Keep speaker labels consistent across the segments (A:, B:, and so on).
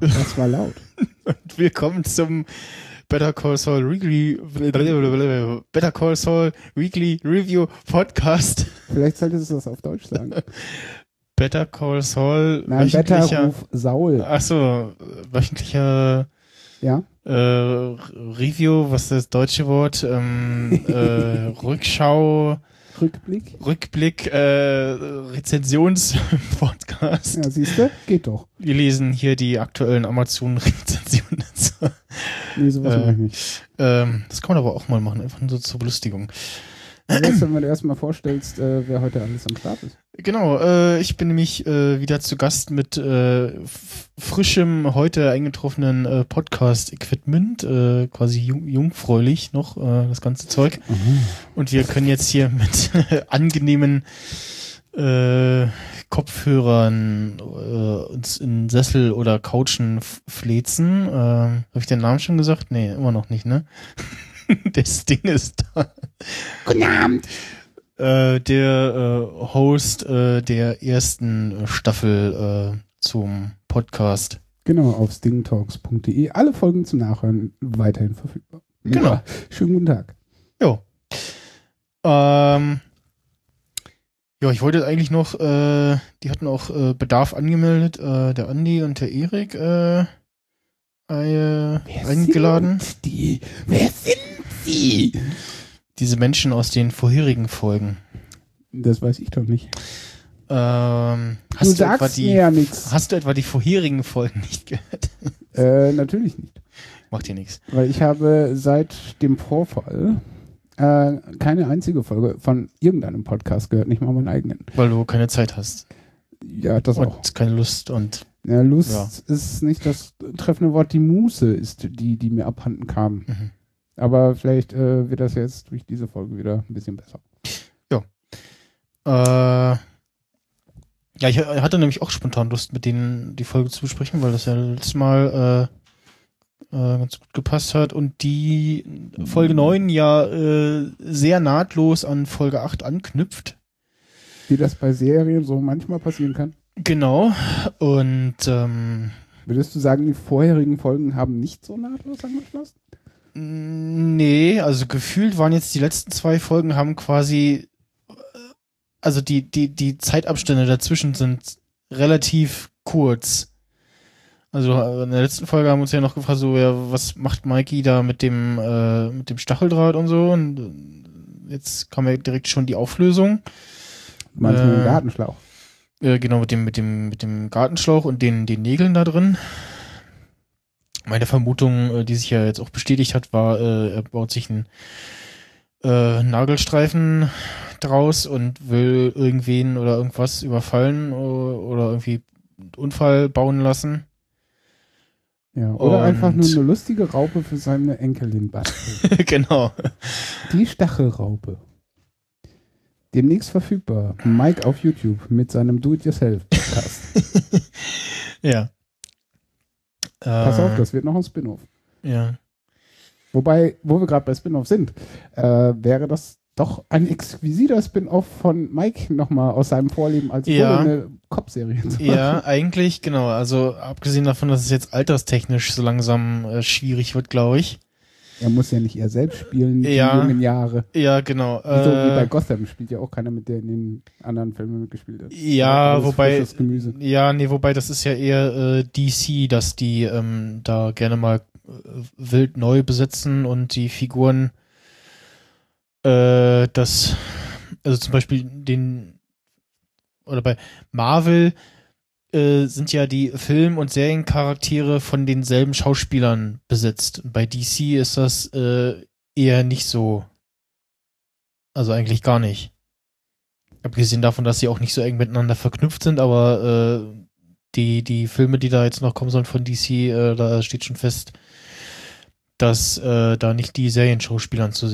A: Das war laut.
B: Und willkommen zum Better Call Saul Weekly Review Podcast.
A: Vielleicht solltest du das auf Deutsch sagen.
B: Better Call Saul,
A: Nein, Better Ruf Saul.
B: Achso, wöchentlicher
A: Ja?
B: Review, was ist das deutsche Wort? Rückschau,
A: Rückblick,
B: Rezensionspodcast.
A: Ja, siehst du? Geht doch.
B: Wir lesen hier die aktuellen Amazon-Rezensionen.
A: Nee, sowas mache ich nicht.
B: Das kann man aber auch mal machen, einfach nur so zur Belustigung.
A: Wenn du erstmal vorstellst, wer heute alles am Start ist.
B: Genau, ich bin nämlich wieder zu Gast mit frischem, heute eingetroffenen Podcast-Equipment, quasi jungfräulich noch, das ganze Zeug. Und wir können jetzt hier mit angenehmen Kopfhörern uns in Sessel oder Couchen flezen. Habe ich den Namen schon gesagt? Nee, immer noch nicht, ne? Das Ding ist da.
A: Guten Abend.
B: Der Host der ersten Staffel zum Podcast.
A: Genau, auf stingtalks.de. Alle Folgen zum Nachhören weiterhin verfügbar.
B: Genau.
A: Ja, schönen guten Tag.
B: Jo. Ja, ich wollte eigentlich noch, die hatten auch Bedarf angemeldet, der Andi und der Erik eingeladen.
A: Wer sind die?
B: Diese Menschen aus den vorherigen Folgen.
A: Das weiß ich doch nicht.
B: Du
A: sagst mir ja nichts.
B: Hast du etwa die vorherigen Folgen nicht gehört?
A: Natürlich nicht.
B: Macht dir nichts.
A: Weil ich habe seit dem Vorfall keine einzige Folge von irgendeinem Podcast gehört, nicht mal meinen eigenen.
B: Weil du keine Zeit hast.
A: Ja, das
B: und
A: auch.
B: Keine Lust und...
A: Ja, Lust ist nicht das treffende Wort. Die Muße ist die mir abhanden kam.
B: Mhm.
A: Aber vielleicht wird das jetzt durch diese Folge wieder ein bisschen besser.
B: Ja. Ja, ich hatte nämlich auch spontan Lust, mit denen die Folge zu besprechen, weil das ja letztes Mal ganz gut gepasst hat und die Folge 9 ja sehr nahtlos an Folge 8 anknüpft.
A: Wie das bei Serien so manchmal passieren kann.
B: Genau. Und
A: würdest du sagen, die vorherigen Folgen haben nicht so nahtlos angeschlossen?
B: Nee, also gefühlt waren jetzt die letzten 2 Folgen haben quasi, also die Zeitabstände dazwischen sind relativ kurz. Also in der letzten Folge haben wir uns ja noch gefragt, so, ja, was macht Mikey da mit dem Stacheldraht und so, und jetzt kam ja direkt schon die Auflösung.
A: Meinst du mit dem Gartenschlauch?
B: Genau, mit dem Gartenschlauch und den Nägeln da drin. Meine Vermutung, die sich ja jetzt auch bestätigt hat, war, er baut sich einen Nagelstreifen draus und will irgendwen oder irgendwas überfallen oder irgendwie einen Unfall bauen lassen.
A: Ja, oder einfach nur eine lustige Raupe für seine Enkelin basteln.
B: Genau.
A: Die Stachelraupe. Demnächst verfügbar. Mike auf YouTube mit seinem Do-it-yourself-Podcast.
B: Ja.
A: Pass auf, das wird noch ein Spin-off.
B: Ja.
A: Wobei, wo wir gerade bei Spin-off sind, wäre das doch ein exquisiter Spin-off von Mike nochmal aus seinem Vorleben als eine Cop-Serie zu machen.
B: Ja, eigentlich, genau. Also abgesehen davon, dass es jetzt alterstechnisch so langsam schwierig wird, glaube ich.
A: Er muss ja nicht er selbst spielen, die jungen Jahre.
B: Ja, genau.
A: So wie bei Gotham spielt ja auch keiner mit, der in den anderen Filmen mitgespielt hat.
B: Ja, wobei,
A: wobei
B: das ist ja eher DC, dass die da gerne mal wild neu besetzen und die Figuren also zum Beispiel oder bei Marvel sind ja die Film- und Seriencharaktere von denselben Schauspielern besetzt. Bei DC ist das eher nicht so. Also eigentlich gar nicht. Abgesehen davon, dass sie auch nicht so eng miteinander verknüpft sind, aber die Filme, die da jetzt noch kommen sollen von DC, da steht schon fest, dass da nicht die Serienschauspieler zu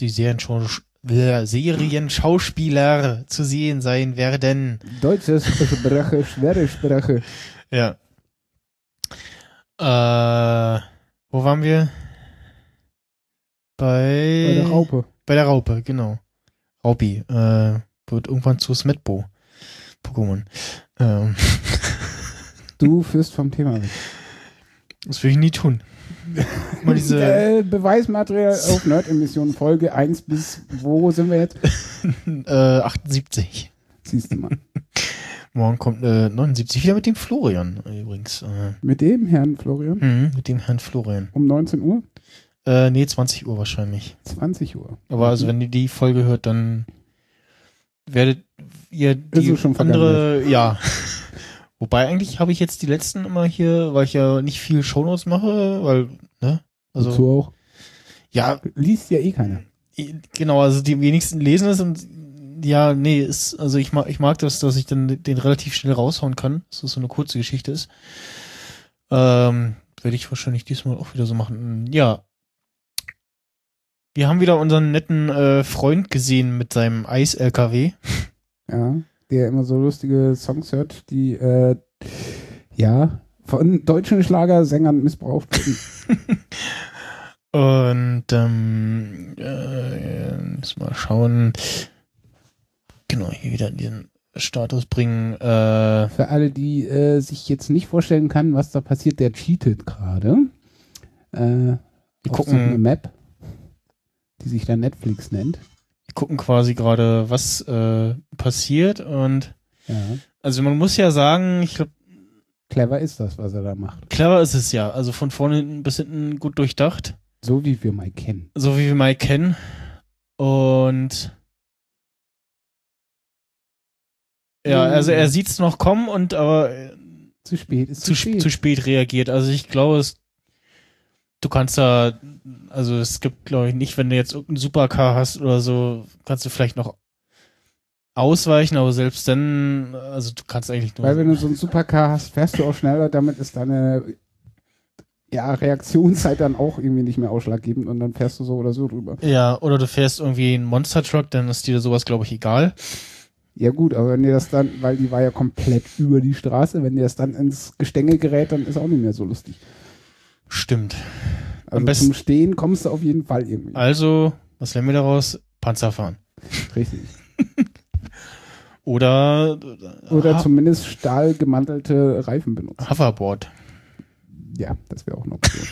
B: sehen sein werden.
A: Deutsche Sprache, schwere Sprache.
B: Ja. Wo waren wir? Bei
A: der Raupe.
B: Bei der Raupe, genau. Raupi. Wird irgendwann zu Smetbo. Pokémon.
A: Du führst vom Thema weg.
B: Das will ich nie tun. Mal diese
A: Beweismaterial auf Nerd-Emission Folge 1 bis, wo sind wir jetzt?
B: 78.
A: Siehst du mal.
B: Morgen kommt 79, wieder mit dem Florian übrigens.
A: Mit dem Herrn Florian?
B: Mit dem Herrn Florian.
A: Um 19 Uhr?
B: Nee, 20 Uhr wahrscheinlich.
A: 20 Uhr.
B: Aber also wenn ihr die Folge hört, dann werdet ihr die
A: schon
B: andere, ja. Wobei eigentlich habe ich jetzt die letzten immer hier, weil ich ja nicht viel Shownotes mache, weil, ne? Also
A: wozu auch?
B: Ja.
A: Liest ja eh keiner.
B: Genau, also die wenigsten lesen es und ja, nee, also ich mag das, dass ich dann den relativ schnell raushauen kann, dass das so eine kurze Geschichte ist. Werde ich wahrscheinlich diesmal auch wieder so machen. Ja. Wir haben wieder unseren netten Freund gesehen mit seinem Eis-LKW.
A: Ja, der immer so lustige Songs hört, die von deutschen Schlagersängern missbraucht werden.
B: Und muss mal schauen. Genau, hier wieder diesen Status bringen.
A: Für alle, die sich jetzt nicht vorstellen können, was da passiert, der cheatet gerade.
B: Wir gucken
A: eine Map, die sich da Netflix nennt.
B: Wir gucken quasi gerade, was passiert und
A: ja.
B: Also man muss ja sagen, ich glaube,
A: clever ist das, was er da macht.
B: Clever ist es ja, also von vorne bis hinten gut durchdacht.
A: So wie wir Mike kennen.
B: So wie wir Mike kennen. Und ja, also er sieht's noch kommen und aber
A: zu spät ist
B: zu spät reagiert. Also ich glaube, du kannst da, also es gibt, glaube ich, nicht, wenn du jetzt irgendeinen Supercar hast oder so, kannst du vielleicht noch ausweichen, aber selbst dann, also du kannst eigentlich nur...
A: Weil wenn du so einen Supercar hast, fährst du auch schneller, damit ist deine Reaktionszeit dann auch irgendwie nicht mehr ausschlaggebend und dann fährst du so oder so drüber.
B: Ja, oder du fährst irgendwie einen Monster Truck, dann ist dir sowas, glaube ich, egal.
A: Ja gut, aber wenn dir das dann, weil die war ja komplett über die Straße, wenn dir das dann ins Gestänge gerät, dann ist auch nicht mehr so lustig.
B: Stimmt.
A: Also zum Stehen kommst du auf jeden Fall irgendwie.
B: Also, was lernen wir daraus? Panzer fahren.
A: Richtig.
B: Oder
A: zumindest stahlgemantelte Reifen benutzen.
B: Hoverboard.
A: Ja, das wäre auch eine Option.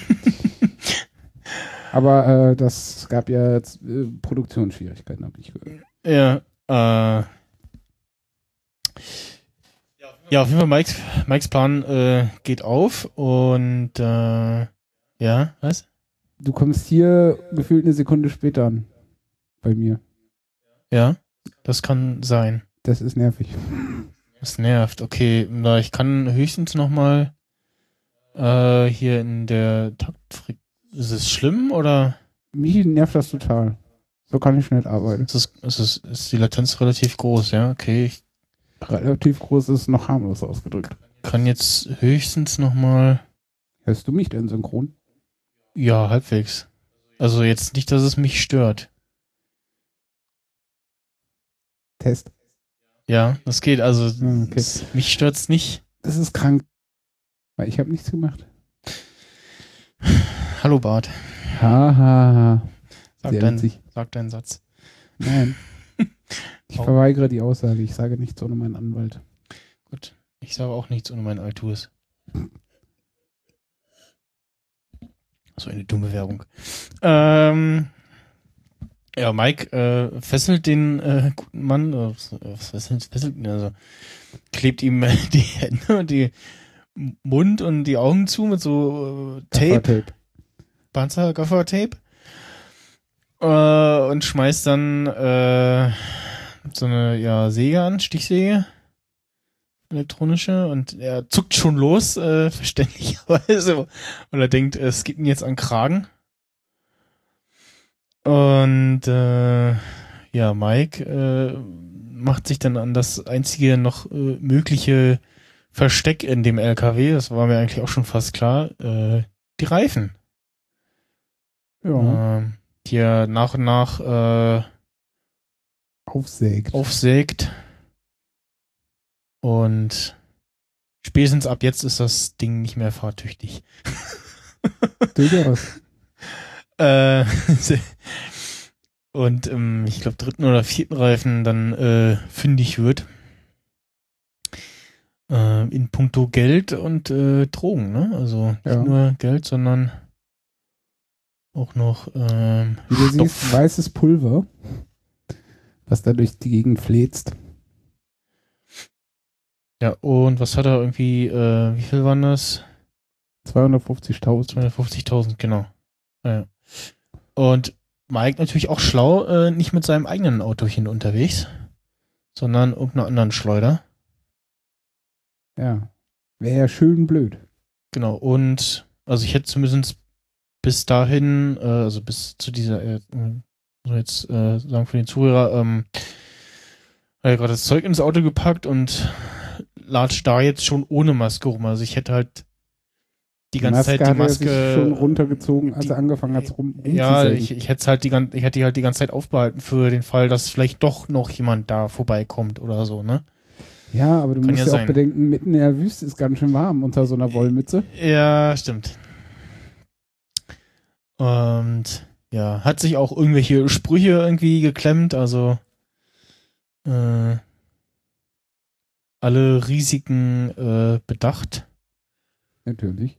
A: Aber das gab ja jetzt Produktionsschwierigkeiten, habe ich gehört.
B: Ja, ja, auf jeden Fall Mikes Plan geht auf und ja, was?
A: Du kommst hier gefühlt eine Sekunde später an. Bei mir.
B: Ja, das kann sein.
A: Das ist nervig.
B: Das nervt, okay. Na, ich kann höchstens nochmal hier in der Taktfrequenz. Ist es schlimm oder?
A: Mich nervt das total. So kann ich nicht arbeiten.
B: Ist die Latenz relativ groß, ja? Okay.
A: Relativ groß ist noch harmlos ausgedrückt.
B: Kann jetzt höchstens nochmal.
A: Hörst du mich denn synchron?
B: Ja, halbwegs. Also jetzt nicht, dass es mich stört.
A: Test.
B: Ja, das geht. Also
A: okay.
B: Mich stört's nicht.
A: Das ist krank. Weil ich habe nichts gemacht.
B: Hallo Bart.
A: Haha.
B: Sag deinen Satz.
A: Nein. Ich verweigere die Aussage. Ich sage nichts ohne meinen Anwalt.
B: Gut. Ich sage auch nichts ohne meinen Altus. So eine dumme Werbung. Ja, Mike fesselt den guten Mann, was fesselt ihn? Also klebt ihm die Hände und die Mund und die Augen zu mit so Tape. Panzer-Gaffer-Tape. Und schmeißt dann so eine Säge an, Stichsäge. Elektronische, und er zuckt schon los, verständlicherweise, weil er denkt, es geht ihm jetzt an den Kragen. Und Mike macht sich dann an das einzige noch mögliche Versteck in dem LKW, das war mir eigentlich auch schon fast klar, die Reifen.
A: Ja.
B: Die er nach und nach aufsägt. Und spätestens ab jetzt ist das Ding nicht mehr fahrtüchtig.
A: Durchaus.
B: Und ich glaube, 3. oder 4. Reifen dann fündig wird. In puncto Geld und Drogen, ne? Also nicht nur Geld, sondern auch noch
A: wie du siehst, weißes Pulver, was da durch die Gegend fläzt.
B: Ja, und was hat er irgendwie, wie viel waren das?
A: 250.000.
B: 250.000, genau. Ja. Und Mike natürlich auch schlau, nicht mit seinem eigenen Autochen unterwegs, sondern irgendeiner anderen Schleuder.
A: Ja, wäre ja schön blöd.
B: Genau, und also ich hätte zumindest bis dahin, also bis zu dieser, muss jetzt sagen für den Zuhörer, hat er gerade das Zeug ins Auto gepackt und latscht da jetzt schon ohne Maske rum. Also ich hätte halt die ganze Zeit die Maske
A: sich schon runtergezogen, als er angefangen hat rumzusägen.
B: Ja, ich hätte halt die ganze Zeit aufbehalten für den Fall, dass vielleicht doch noch jemand da vorbeikommt oder so, ne?
A: Ja, aber du musst ja auch bedenken, mitten in der Wüste ist ganz schön warm unter so einer Wollmütze.
B: Ja, stimmt. Und ja, hat sich auch irgendwelche Sprüche irgendwie geklemmt, also alle Risiken bedacht.
A: Natürlich.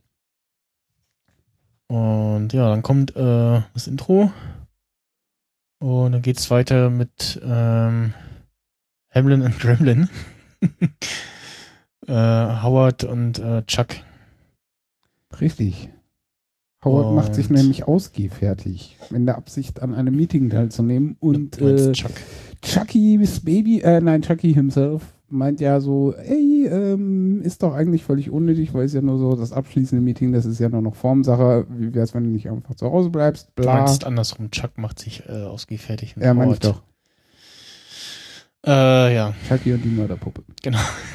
B: Und ja, dann kommt das Intro und dann geht's weiter mit Hamlin und Gremlin. Howard und Chuck.
A: Richtig. Howard macht sich nämlich ausgehfertig, in der Absicht, an einem Meeting teilzunehmen. Und Chucky's Baby, Chucky himself meint ja so, ey, ist doch eigentlich völlig unnötig, weil es ja nur so das abschließende Meeting, das ist ja nur noch Formsache. Wie wär's, wenn du nicht einfach zu Hause bleibst? Bla.
B: Du meinst andersrum, Chuck macht sich ausgehfertig.
A: Ja, meine ich doch.
B: Ja.
A: Chucky und die Mörderpuppe.
B: Genau.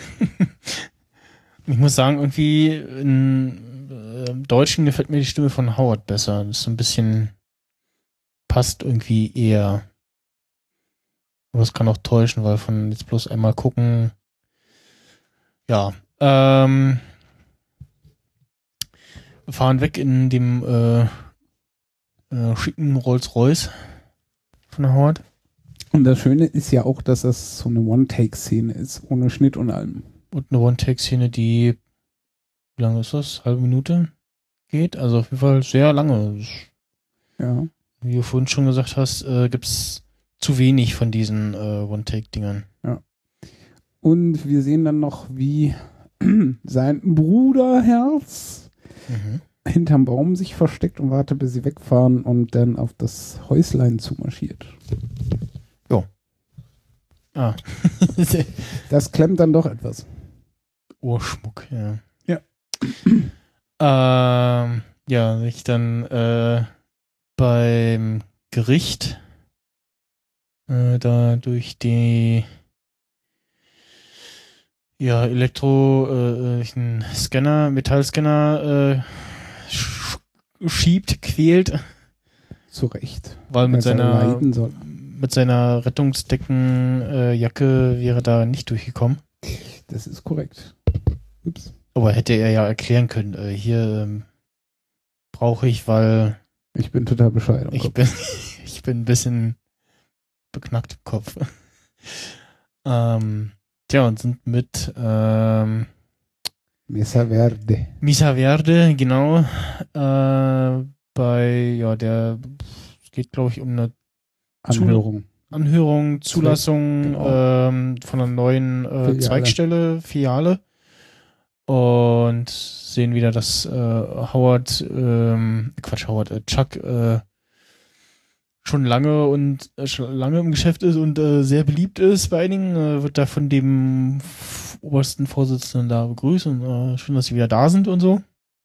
B: Ich muss sagen, irgendwie im Deutschen gefällt mir die Stimme von Howard besser. Das ist so ein bisschen, passt irgendwie eher. Aber es kann auch täuschen, weil von jetzt bloß einmal gucken. Ja. Wir fahren weg in dem schicken Rolls-Royce von Howard.
A: Und das Schöne ist ja auch, dass das so eine One-Take-Szene ist, ohne Schnitt und allem.
B: Und eine One-Take-Szene, die, wie lange ist das? Halbe Minute geht? Also auf jeden Fall sehr lange.
A: Ja.
B: Wie du vorhin schon gesagt hast, gibt's zu wenig von diesen One-Take-Dingern.
A: Ja. Und wir sehen dann noch, wie sein Bruderherz hinterm Baum sich versteckt und wartet, bis sie wegfahren und dann auf das Häuslein zumarschiert.
B: Jo. Ah.
A: Das klemmt dann doch etwas.
B: Ohrschmuck, ja.
A: Ja.
B: Ja, ich dann beim Gericht da durch die Scanner, Metallscanner schiebt, quält.
A: Zu Recht.
B: Weil mit seiner Rettungsdeckenjacke wäre da nicht durchgekommen.
A: Das ist korrekt. Ups.
B: Aber hätte er ja erklären können, hier brauche ich, weil
A: ich bin total bescheuert.
B: Ich bin ein bisschen beknackt im Kopf. Tja, und sind mit
A: Mesa
B: Verde, genau. Es geht, glaube ich, um eine Anhörung, Zulassung genau. Von einer neuen Zweigstelle, Filiale. Und sehen wieder, dass Chuck schon lange im Geschäft ist und sehr beliebt ist bei einigen, wird da von dem obersten Vorsitzenden da begrüßt und schön, dass sie wieder da sind und so.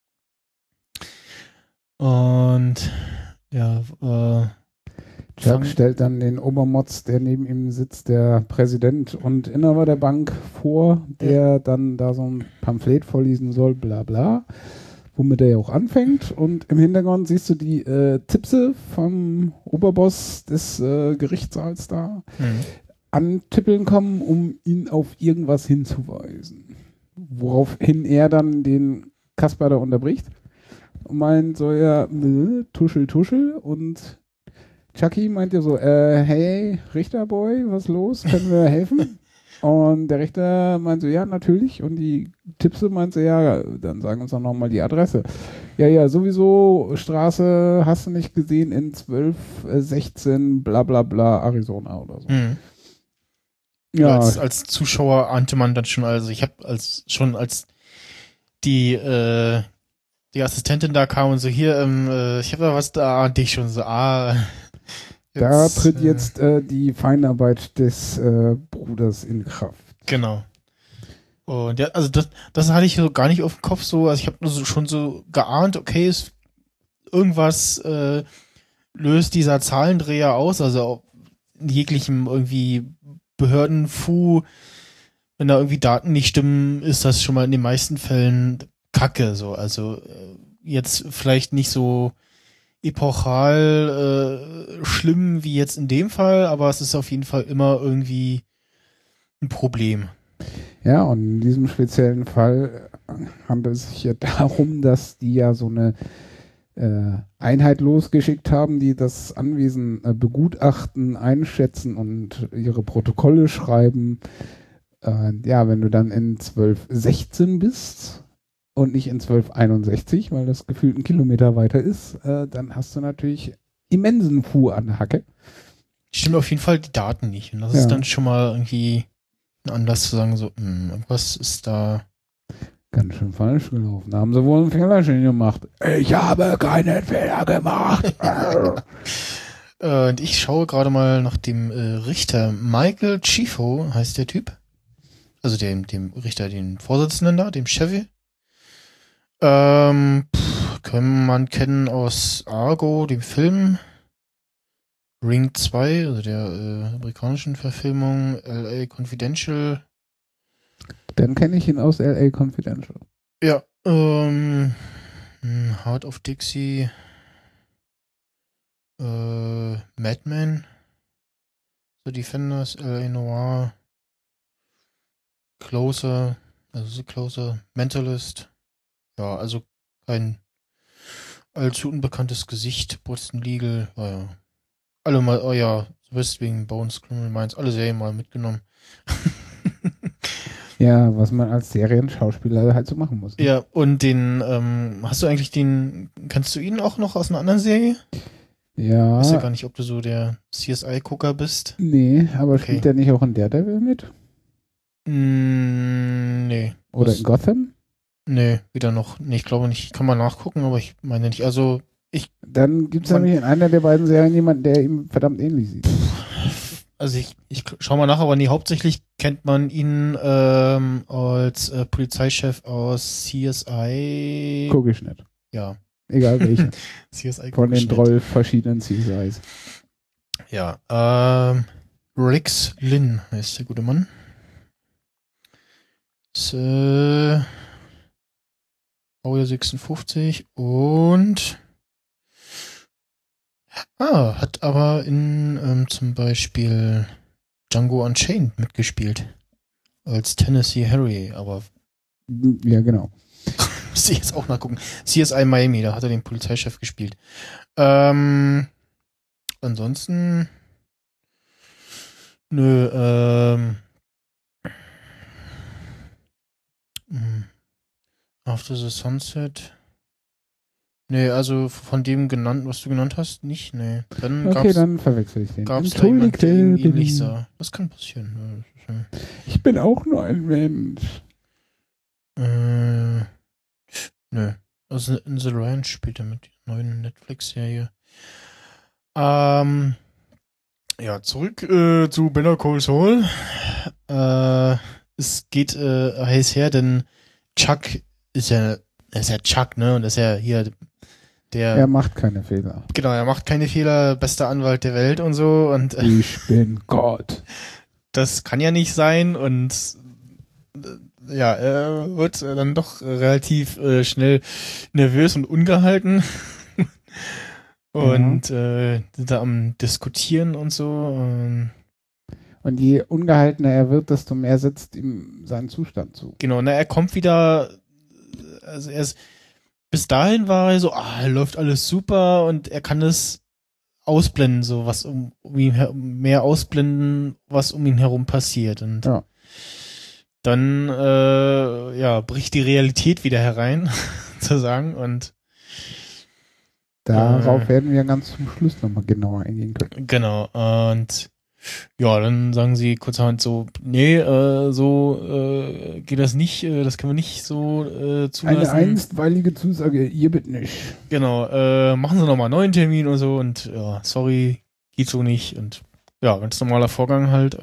B: Und ja,
A: Chuck stellt dann den Obermotz, der neben ihm sitzt, der Präsident und Inhaber der Bank vor, der dann da so ein Pamphlet vorlesen soll, bla bla, womit er ja auch anfängt. Und im Hintergrund siehst du die Tipse vom Oberboss des Gerichtssaals da antippeln kommen, um ihn auf irgendwas hinzuweisen. Woraufhin er dann den Kasper da unterbricht und meint so, ja, tuschel und Chucky meint ja so, hey, Richterboy, was los? Können wir helfen? Und der Richter meinte, ja, natürlich. Und die Tippse meinte, ja, dann sagen uns doch nochmal die Adresse. Ja, sowieso, Straße hast du nicht gesehen in 1216 bla bla bla Arizona oder so.
B: Mhm. Ja. Als Zuschauer ahnte man dann schon, also ich habe als die Assistentin da kam und so, hier, ich habe da was da, und ich schon so,
A: jetzt, da tritt jetzt die Feinarbeit des Bruders in Kraft.
B: Genau. Und ja, also das hatte ich so gar nicht auf dem Kopf so, also ich habe nur so, schon so geahnt, okay, irgendwas löst dieser Zahlendreher aus, also in jeglichem irgendwie Behördenfu, wenn da irgendwie Daten nicht stimmen, ist das schon mal in den meisten Fällen Kacke, so, also jetzt vielleicht nicht so epochal schlimm wie jetzt in dem Fall, aber es ist auf jeden Fall immer irgendwie ein Problem.
A: Ja, und in diesem speziellen Fall handelt es sich ja darum, dass die ja so eine Einheit losgeschickt haben, die das Anwesen begutachten, einschätzen und ihre Protokolle schreiben. Ja, wenn du dann in 1216 bist und nicht in 1261, weil das gefühlt einen Kilometer weiter ist, dann hast du natürlich immensen Fu an der Hacke.
B: Stimmt auf jeden Fall die Daten nicht. Und das ist dann schon mal irgendwie ein Anlass zu sagen, so, was ist da
A: ganz schön falsch gelaufen. Da haben sie wohl einen Fehlerchen gemacht. Ich habe keinen Fehler gemacht.
B: Und ich schaue gerade mal nach dem Richter. Michael Chifo heißt der Typ. Also dem Richter, den Vorsitzenden da, dem Chevy. Kann man kennen aus Argo, dem Film. Ring 2, also der amerikanischen Verfilmung. L.A. Confidential.
A: Dann kenne ich ihn aus L.A. Confidential.
B: Ja, Heart of Dixie, Madman, The Defenders, L.A. Noir, Closer, also The Closer, Mentalist. Ja, also ein allzu unbekanntes Gesicht, Boston Legal, ja. Alle mal, West Wing, Bones, Criminal Minds, alle Serien mal mitgenommen.
A: Ja, was man als Serienschauspieler halt so machen muss. Ne?
B: Ja, und kannst du ihn auch noch aus einer anderen Serie?
A: Ja.
B: Ich weiß ja gar nicht, ob du so der CSI-Gucker bist.
A: Nee, aber spielt der nicht auch in Daredevil mit?
B: Nee.
A: Oder in Gotham?
B: Nee, wieder noch. Nee, ich glaube nicht. Kann man nachgucken, aber ich meine nicht. Also,
A: Dann gibt es nämlich in einer der beiden Serien jemanden, der ihm verdammt ähnlich sieht.
B: Also ich schau mal nach, aber nee, hauptsächlich kennt man ihn als Polizeichef aus CSI.
A: Guck ich nicht.
B: Ja.
A: Egal welche.
B: CSI
A: von den 12 verschiedenen CSIs.
B: Ja, Rix Lin heißt der gute Mann. Baujahr 56 und hat aber in zum Beispiel Django Unchained mitgespielt. Als Tennessee Harry, aber
A: ja, genau.
B: muss ich jetzt auch nachgucken. CSI Miami, da hat er den Polizeichef gespielt. Ansonsten After the Sunset. Nee, also von dem genannt, was du genannt hast, nicht, nee.
A: Dann verwechsel ich den.
B: Gab's da jemand, der ihn ähnlich sah. Das kann passieren.
A: Ich bin auch nur ein Mensch.
B: Nö. Also in The Ranch spielt er mit der neuen Netflix-Serie. Ja, zurück zu Better Call Saul. Es geht heiß her, denn Chuck ist ja Chuck, ne? Und ist ja hier
A: er macht keine Fehler.
B: Genau, er macht keine Fehler, bester Anwalt der Welt und so. Und
A: ich bin Gott.
B: Das kann ja nicht sein und er wird dann doch relativ schnell nervös und ungehalten und sind da am Diskutieren und so.
A: Und je ungehaltener er wird, desto mehr setzt ihm sein Zustand zu.
B: Genau, er kommt wieder, also bis dahin war er so, läuft alles super und er kann es ausblenden, so was um ihn mehr ausblenden, was um ihn herum passiert. Und dann bricht die Realität wieder herein, sozusagen, und
A: darauf werden wir ganz zum Schluss nochmal genauer eingehen können.
B: Genau, und ja, dann sagen sie kurzerhand so, nee, geht das nicht, das können wir nicht so zulassen.
A: Eine einstweilige Zusage, ihr bitte nicht.
B: Genau, machen Sie nochmal einen neuen Termin und so und ja, sorry, geht so nicht und ja, ganz normaler Vorgang halt,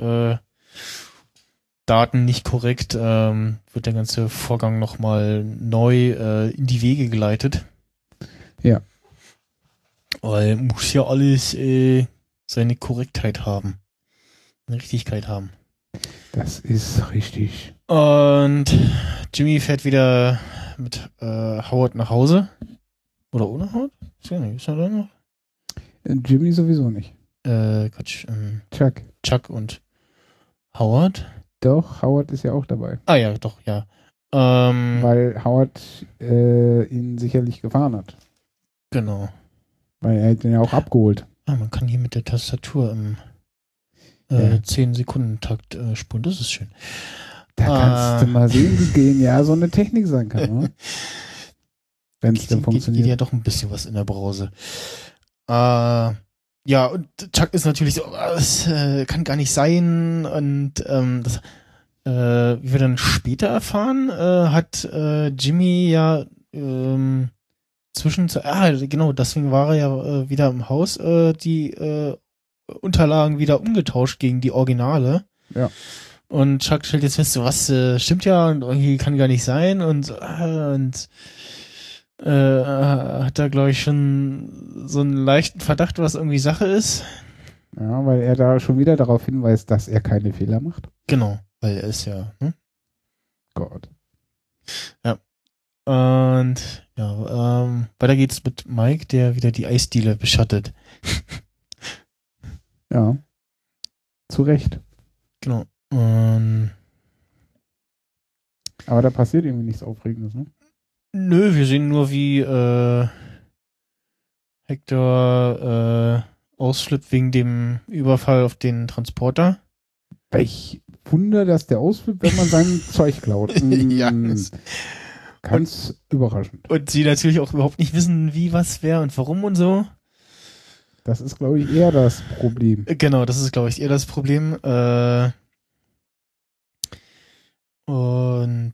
B: Daten nicht korrekt, wird der ganze Vorgang nochmal neu in die Wege geleitet.
A: Ja.
B: Weil muss ja alles seine Korrektheit haben. Eine Richtigkeit haben.
A: Das ist richtig.
B: Und Jimmy fährt wieder mit Howard nach Hause. Oder ohne Howard? Ist ja nicht. Ist er da noch?
A: Jimmy sowieso nicht.
B: Quatsch. Chuck und Howard.
A: Doch, Howard ist ja auch dabei.
B: Ah ja, doch, ja.
A: Weil Howard ihn sicherlich gefahren hat.
B: Genau.
A: Weil er hat ihn ja auch abgeholt.
B: Ah, man kann hier mit der Tastatur im 10-Sekunden-Takt spulen. Das ist schön.
A: Da kannst du mal sehen, wie genial so eine Technik sein kann. Ne? Wenn es dann funktioniert.
B: Geht ja doch ein bisschen was in der Brause. Ja, und Chuck ist natürlich so, das kann gar nicht sein. Und das, wie wir dann später erfahren, hat Jimmy ja genau, deswegen war er ja wieder im Haus, die Unterlagen wieder umgetauscht gegen die Originale.
A: Ja.
B: Und Chuck stellt jetzt fest, so was stimmt ja und irgendwie kann gar nicht sein und hat da, glaube ich, schon so einen leichten Verdacht, was irgendwie Sache ist.
A: Ja, weil er da schon wieder darauf hinweist, dass er keine Fehler macht.
B: Genau, weil er ist ja,
A: Gott.
B: Ja. Und ja, weiter geht's mit Mike, der wieder die Eisdiele beschattet.
A: Ja. Zu Recht.
B: Genau.
A: Aber da passiert irgendwie nichts Aufregendes, ne?
B: Nö, wir sehen nur, wie Hector ausflippt wegen dem Überfall auf den Transporter.
A: Welch Wunder, dass der ausflippt, wenn man sein Zeug klaut.
B: Ja.
A: Ganz überraschend.
B: Und sie natürlich auch überhaupt nicht wissen, wie, was, wer und warum und so.
A: Das ist, glaube ich, eher das Problem.
B: Genau, das ist, glaube ich, eher das Problem. Und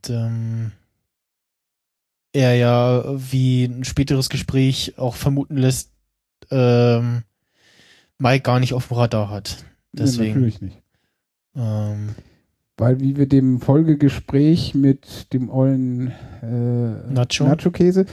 B: er ja, wie ein späteres Gespräch auch vermuten lässt, Mike gar nicht auf dem Radar hat. Deswegen.
A: Nee, natürlich nicht. Weil wie wir dem Folgegespräch mit dem ollen Nacho-Käse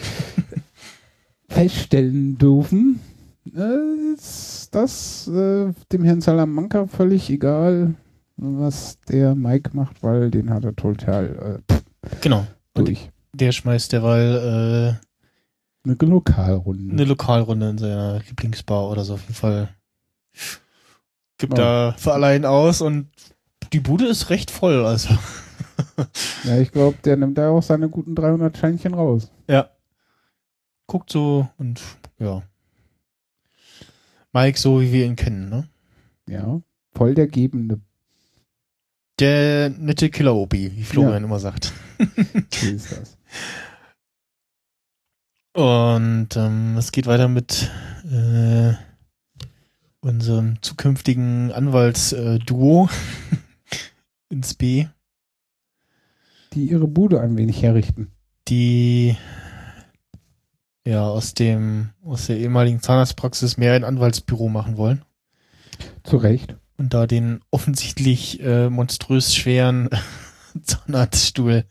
A: feststellen dürfen, ist das dem Herrn Salamanca völlig egal, was der Mike macht, weil den hat er total
B: genau.
A: durch.
B: Der schmeißt derweil
A: eine
B: Lokalrunde in seiner Lieblingsbar oder so auf jeden Fall. Gibt da für allein aus und die Bude ist recht voll, also.
A: Ja, ich glaube, der nimmt da auch seine guten 300 Scheinchen raus.
B: Ja. Guckt so und ja. Mike so, wie wir ihn kennen, ne?
A: Ja, voll der Gebende.
B: Der nette Killer-Opi, wie Florian immer sagt.
A: So ist das.
B: Und es geht weiter mit unserem zukünftigen Anwaltsduo ins B.
A: Die ihre Bude ein wenig herrichten.
B: Die ja aus der ehemaligen Zahnarztpraxis mehr ein Anwaltsbüro machen wollen.
A: Zu Recht.
B: Und da den offensichtlich monströs schweren Zahnarztstuhl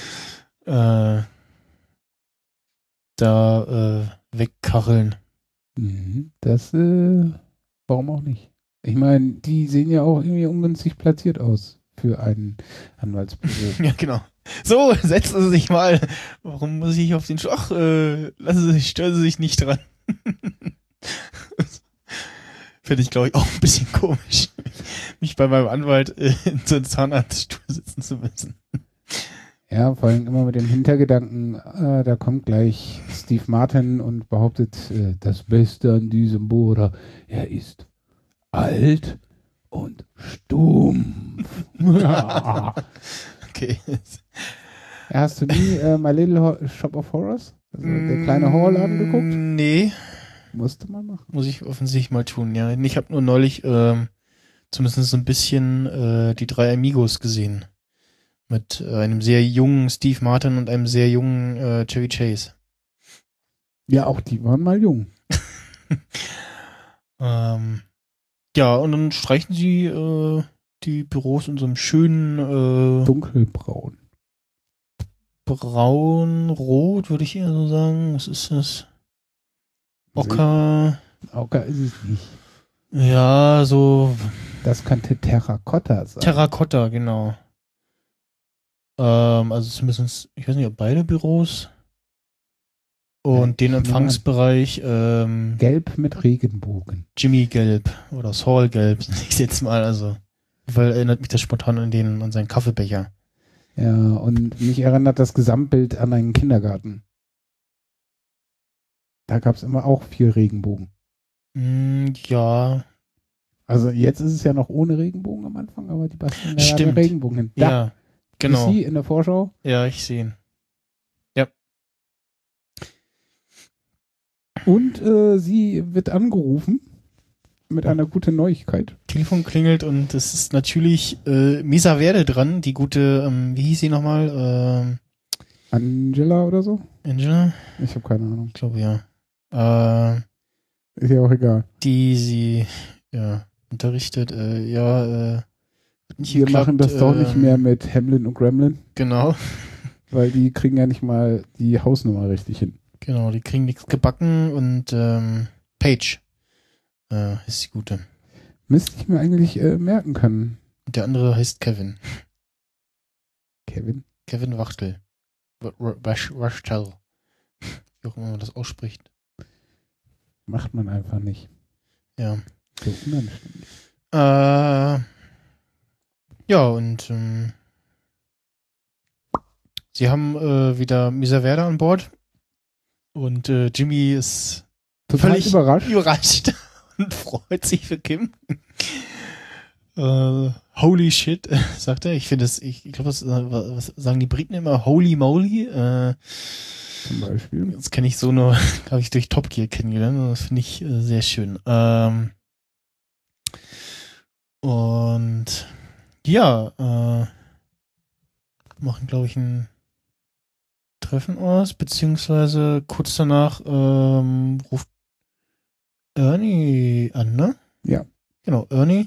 B: wegkacheln.
A: Das, warum auch nicht? Ich meine, die sehen ja auch irgendwie ungünstig platziert aus für einen Anwaltsbüro.
B: Ja, genau. So, setzen Sie sich mal. Warum muss ich auf den Stuhl? Ach, stören Sie sich nicht dran. Finde ich, glaube ich, auch ein bisschen komisch, mich bei meinem Anwalt in so einem Zahnarztstuhl sitzen zu müssen.
A: Ja, vor allem immer mit dem Hintergedanken, da kommt gleich Steve Martin und behauptet, das Beste an diesem Bohrer, er ist alt und stumpf.
B: Okay.
A: Hast du nie My Little Shop of Horrors? Also der kleine Horrorladen geguckt?
B: Nee.
A: Musste man machen.
B: Muss ich offensichtlich mal tun, ja. Ich habe nur neulich zumindest so ein bisschen die drei Amigos gesehen. Mit einem sehr jungen Steve Martin und einem sehr jungen Chevy Chase.
A: Ja, auch die waren mal jung.
B: Ja, und dann streichen sie die Büros in so einem schönen
A: dunkelbraun.
B: Braun-rot, würde ich eher so sagen. Was ist das? Ocker.
A: Ocker ist es nicht.
B: Ja, so.
A: Das könnte Terrakotta sein.
B: Terrakotta, genau. Also zumindest, ich weiß nicht, ob beide Büros. Und den Empfangsbereich
A: Gelb mit Regenbogen.
B: Jimmy Gelb oder Saul Gelb, ich jetzt mal, also. Weil erinnert mich das spontan an seinen Kaffeebecher.
A: Ja, und mich erinnert das Gesamtbild an einen Kindergarten. Da gab es immer auch viel Regenbogen.
B: Ja.
A: Also jetzt ist es ja noch ohne Regenbogen am Anfang, aber die basteln da ja Regenbogen hin. Da.
B: Ja, genau.
A: Ist sie in der Vorschau?
B: Ja, ich sehe ihn. Ja.
A: Und sie wird angerufen mit einer guten Neuigkeit.
B: Telefon klingelt und es ist natürlich Misa Verde dran, die gute, wie hieß sie nochmal?
A: Angela oder so?
B: Angela?
A: Ich habe keine Ahnung.
B: Ich glaube ja.
A: Ist ja auch egal.
B: Die sie unterrichtet. Wir
A: machen das doch nicht mehr mit Hamlin und Gremlin.
B: Genau.
A: Weil die kriegen ja nicht mal die Hausnummer richtig hin.
B: Genau, die kriegen nichts gebacken und Paige ist die gute.
A: Müsste ich mir eigentlich merken können.
B: Und der andere heißt Kevin.
A: Kevin?
B: Kevin Wachtel. Wachtel. Wie auch immer man das ausspricht.
A: Macht man einfach nicht.
B: Ja.
A: So unanständig.
B: Ja, und sie haben wieder Misa Verde an Bord. Und Jimmy ist
A: total
B: völlig überrascht und freut sich für Kim. Holy shit, sagt er. Ich finde es, ich glaube, was sagen die Briten immer? Holy moly.
A: Zum Beispiel.
B: Das kenne ich so nur, habe ich durch Top Gear kennengelernt. Das finde ich sehr schön. Und ja, machen, glaube ich, ein Treffen aus, beziehungsweise kurz danach ruft Ernie an, ne?
A: Ja.
B: Genau, Ernie.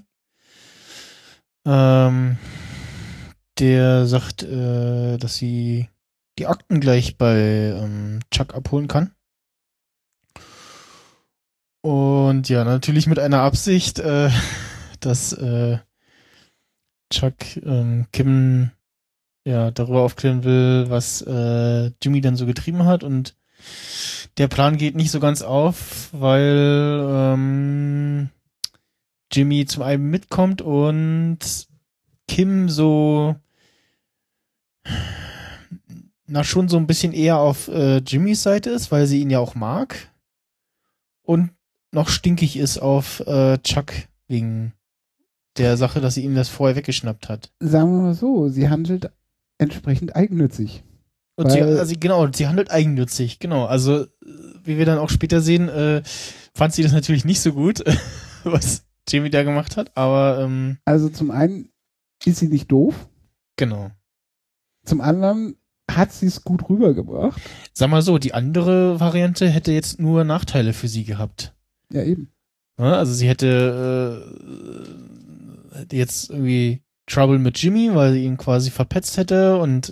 B: Der sagt, dass sie die Akten gleich bei Chuck abholen kann. Und ja, natürlich mit einer Absicht, dass Chuck Kim darüber aufklären will, was Jimmy dann so getrieben hat, und der Plan geht nicht so ganz auf, weil Jimmy zum einen mitkommt und Kim so schon so ein bisschen eher auf Jimmys Seite ist, weil sie ihn ja auch mag, und noch stinkig ist auf Chuck wegen der Sache, dass sie ihm das vorher weggeschnappt hat.
A: Sagen wir mal so, sie handelt entsprechend eigennützig.
B: Und sie handelt eigennützig, genau. Also, wie wir dann auch später sehen, fand sie das natürlich nicht so gut, was Jimmy da gemacht hat, aber
A: also zum einen ist sie nicht doof.
B: Genau.
A: Zum anderen hat sie es gut rübergebracht.
B: Sag mal so, die andere Variante hätte jetzt nur Nachteile für sie gehabt.
A: Ja, eben.
B: Ja, also sie hätte jetzt irgendwie Trouble mit Jimmy, weil sie ihn quasi verpetzt hätte, und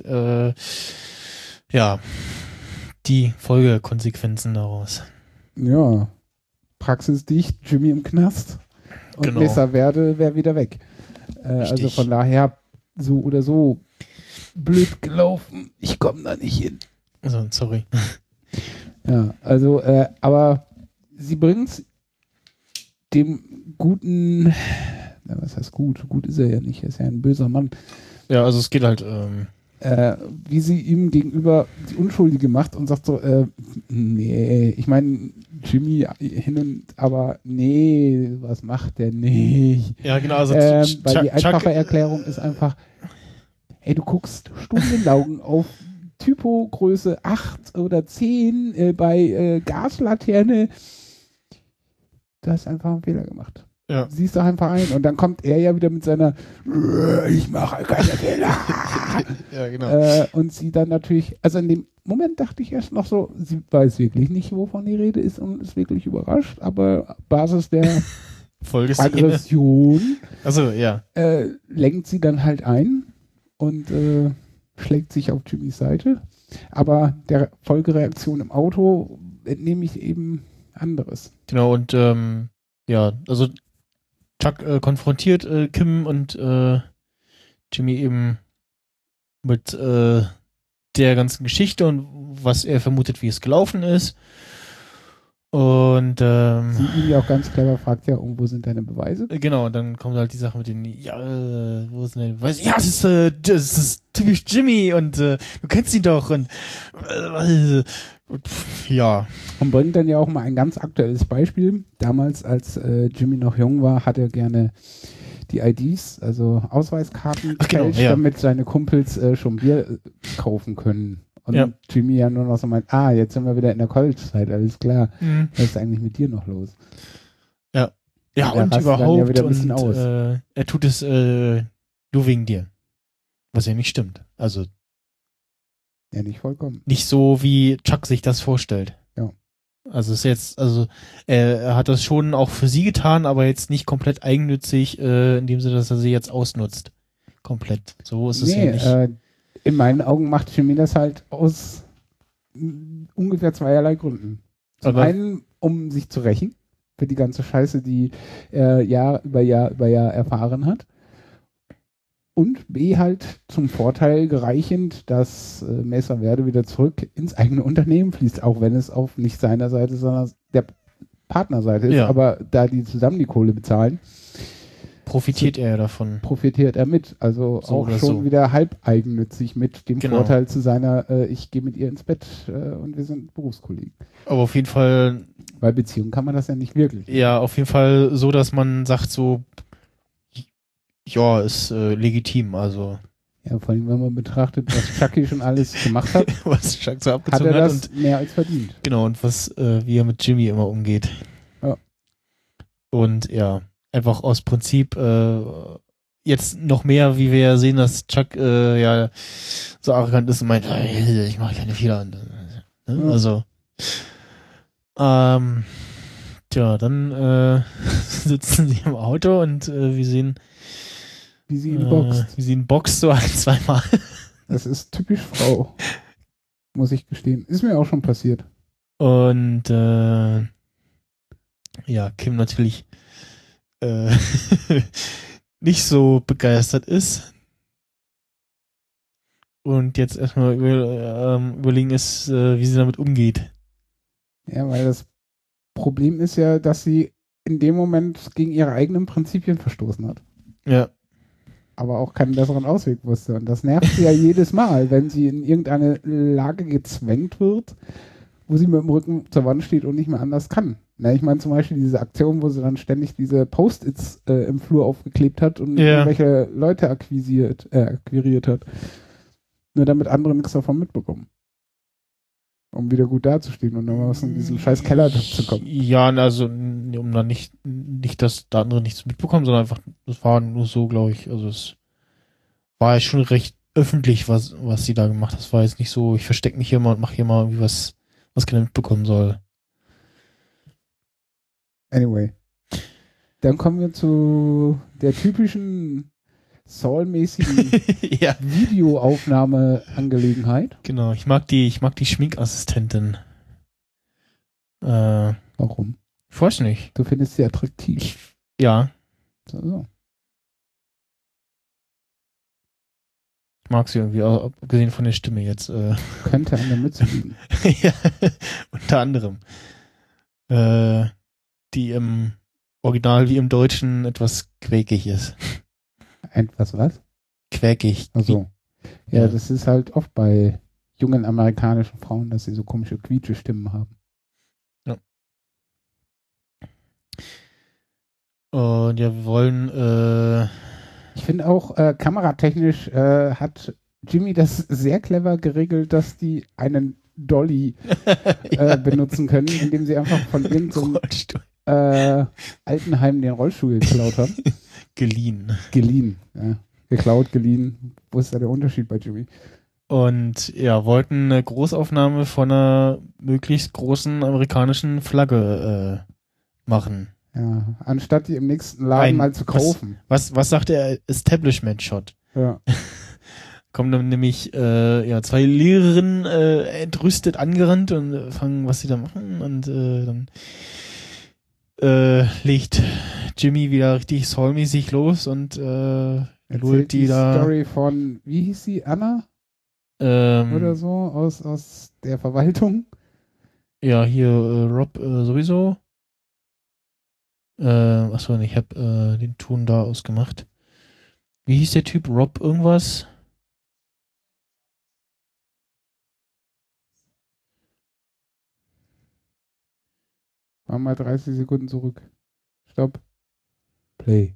B: die Folgekonsequenzen daraus.
A: Ja, praxisdicht, Jimmy im Knast und
B: genau.
A: Misa Verde wäre wieder weg. Also von daher so oder so blöd gelaufen. Ich komme da nicht hin.
B: Also, sorry.
A: Ja, also, aber sie bringt's dem guten, was heißt gut? Gut ist er ja nicht, er ist ja ein böser Mann.
B: Ja, also es geht halt,
A: wie sie ihm gegenüber die Unschuldige macht und sagt so, nee, ich meine, Jimmy hin und aber nee, was macht der nicht?
B: Ja, genau. Also
A: weil die einfache Erklärung ist einfach, ey, du guckst stundenlang auf Typo-Größe 8 oder 10 bei Gaslaterne. Du hast einfach einen Fehler gemacht.
B: Ja.
A: Siehst du einfach ein. Und dann kommt er ja wieder mit seiner ich mache keine Fehler.
B: Ja, genau.
A: Und sie dann natürlich, also in dem Moment dachte ich erst noch so, sie weiß wirklich nicht, wovon die Rede ist und ist wirklich überrascht, aber Basis der Aggression
B: also, ja.
A: lenkt sie dann halt ein und schlägt sich auf Jimmys Seite. Aber der Folgereaktion im Auto entnehme ich eben anderes.
B: Genau, und ja, also Chuck konfrontiert Kim und Jimmy eben mit der ganzen Geschichte und was er vermutet, wie es gelaufen ist. Und
A: sie ihn ja auch ganz clever fragt, ja, wo sind deine Beweise?
B: Genau, und dann kommt halt die Sache mit den, ja, wo sind deine Beweise? Ja, das ist typisch Jimmy und du kennst ihn doch und ja.
A: Und bringt dann ja auch mal ein ganz aktuelles Beispiel. Damals, als Jimmy noch jung war, hat er gerne die IDs, also Ausweiskarten gefälscht, damit seine Kumpels schon Bier kaufen können. Und Jimmy ja nur noch so meint, jetzt sind wir wieder in der College-Zeit, alles klar. Was ist eigentlich mit dir noch los?
B: Ja. Ja, und überhaupt, wieder ein bisschen aus. Er tut es nur wegen dir. Was ja nicht stimmt. Also
A: ja, nicht vollkommen.
B: Nicht so, wie Chuck sich das vorstellt.
A: Ja.
B: Also ist jetzt, also er hat das schon auch für sie getan, aber jetzt nicht komplett eigennützig, in dem Sinne, dass er sie jetzt ausnutzt. Komplett. So ist es ja nicht.
A: In meinen Augen macht Jimmy das halt aus ungefähr zweierlei Gründen. Zum einen, um sich zu rächen für die ganze Scheiße, die er Jahr über Jahr erfahren hat. Und B halt zum Vorteil gereichend, dass Mesa Verde wieder zurück ins eigene Unternehmen fließt, auch wenn es auf nicht seiner Seite, sondern der Partnerseite ist. Aber da die zusammen die Kohle bezahlen,
B: profitiert er davon.
A: Profitiert er mit. Also so auch schon wieder halb eigennützig mit dem Vorteil zu seiner, ich gehe mit ihr ins Bett und wir sind Berufskollegen.
B: Aber auf jeden Fall.
A: Bei Beziehungen kann man das ja nicht wirklich.
B: Ja, auf jeden Fall so, dass man sagt so, ja, ist legitim, also.
A: Ja, vor allem, wenn man betrachtet, was Chucky schon alles gemacht hat,
B: was Chuck so abgezogen
A: hat er das mehr als verdient.
B: Genau, und wie er mit Jimmy immer umgeht.
A: Ja.
B: Und ja, einfach aus Prinzip jetzt noch mehr, wie wir ja sehen, dass Chuck ja so arrogant ist und meint, ich mache keine Fehler. Ne? Also tja, dann sitzen sie im Auto und wir sehen
A: wie sie ihn boxt.
B: Wie sie ihn boxt so ein, zweimal.
A: Das ist typisch Frau. Muss ich gestehen. Ist mir auch schon passiert.
B: Und ja, Kim natürlich nicht so begeistert ist. Und jetzt erstmal überlegen ist, wie sie damit umgeht.
A: Ja, weil das Problem ist ja, dass sie in dem Moment gegen ihre eigenen Prinzipien verstoßen hat.
B: Ja.
A: Aber auch keinen besseren Ausweg wusste. Und das nervt sie ja jedes Mal, wenn sie in irgendeine Lage gezwängt wird, wo sie mit dem Rücken zur Wand steht und nicht mehr anders kann. Na, ich meine zum Beispiel diese Aktion, wo sie dann ständig diese Post-its im Flur aufgeklebt hat und irgendwelche Leute akquiriert hat. Nur damit andere nichts davon mitbekommen. Um wieder gut dazustehen und dann was in diesen scheiß Keller zu kommen.
B: Ja, also um dann nicht, dass da andere nichts mitbekommen, sondern einfach, das war nur so, glaube ich, also es war ja schon recht öffentlich, was sie da gemacht hat. Das war jetzt nicht so, ich verstecke mich hier mal und mache hier mal irgendwie was keiner mitbekommen soll.
A: Anyway. Dann kommen wir zu der typischen Saul-mäßigen Videoaufnahme-Angelegenheit.
B: Genau, ich mag die Schminkassistentin.
A: Warum?
B: Ich weiß nicht.
A: Du findest sie attraktiv.
B: Ja.
A: So.
B: Ich mag sie irgendwie, abgesehen von der Stimme jetzt.
A: Könnte an der Mütze liegen.
B: Ja, unter anderem. Die im Original wie im Deutschen etwas quäkig ist.
A: Etwas was?
B: Quäkig.
A: Also ja, das ist halt oft bei jungen amerikanischen Frauen, dass sie so komische Quietsche-Stimmen haben.
B: Ja. Und ja, wir wollen
A: Ich finde auch, kameratechnisch hat Jimmy das sehr clever geregelt, dass die einen Dolly benutzen können, indem sie einfach von irgendeinem Altenheim den Rollstuhl geklaut haben.
B: Geliehen.
A: Geliehen, ja. Geklaut, geliehen. Wo ist da der Unterschied bei Jimmy?
B: Und ja, wollten eine Großaufnahme von einer möglichst großen amerikanischen Flagge machen.
A: Ja, anstatt die im nächsten Laden mal zu kaufen.
B: Was sagt der Establishment-Shot?
A: Ja.
B: Kommen dann nämlich zwei Lehrerinnen entrüstet angerannt und fangen, was sie da machen. Und dann legt Jimmy wieder richtig soulmäßig los und
A: erzählt die Story von, wie hieß sie, Anna? Oder so, aus der Verwaltung.
B: Ja, hier Rob sowieso. Achso, ich habe den Ton da ausgemacht. Wie hieß der Typ? Rob irgendwas?
A: War mal 30 Sekunden zurück. Stopp. Play.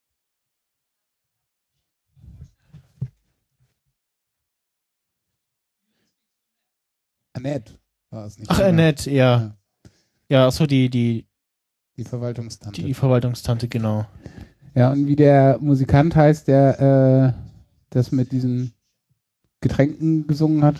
A: Annette war es nicht.
B: Ach, Annette, ja. Ja, achso, die
A: Verwaltungstante.
B: Die Verwaltungstante, genau.
A: Ja, und wie der Musikant heißt, der das mit diesen Getränken gesungen hat.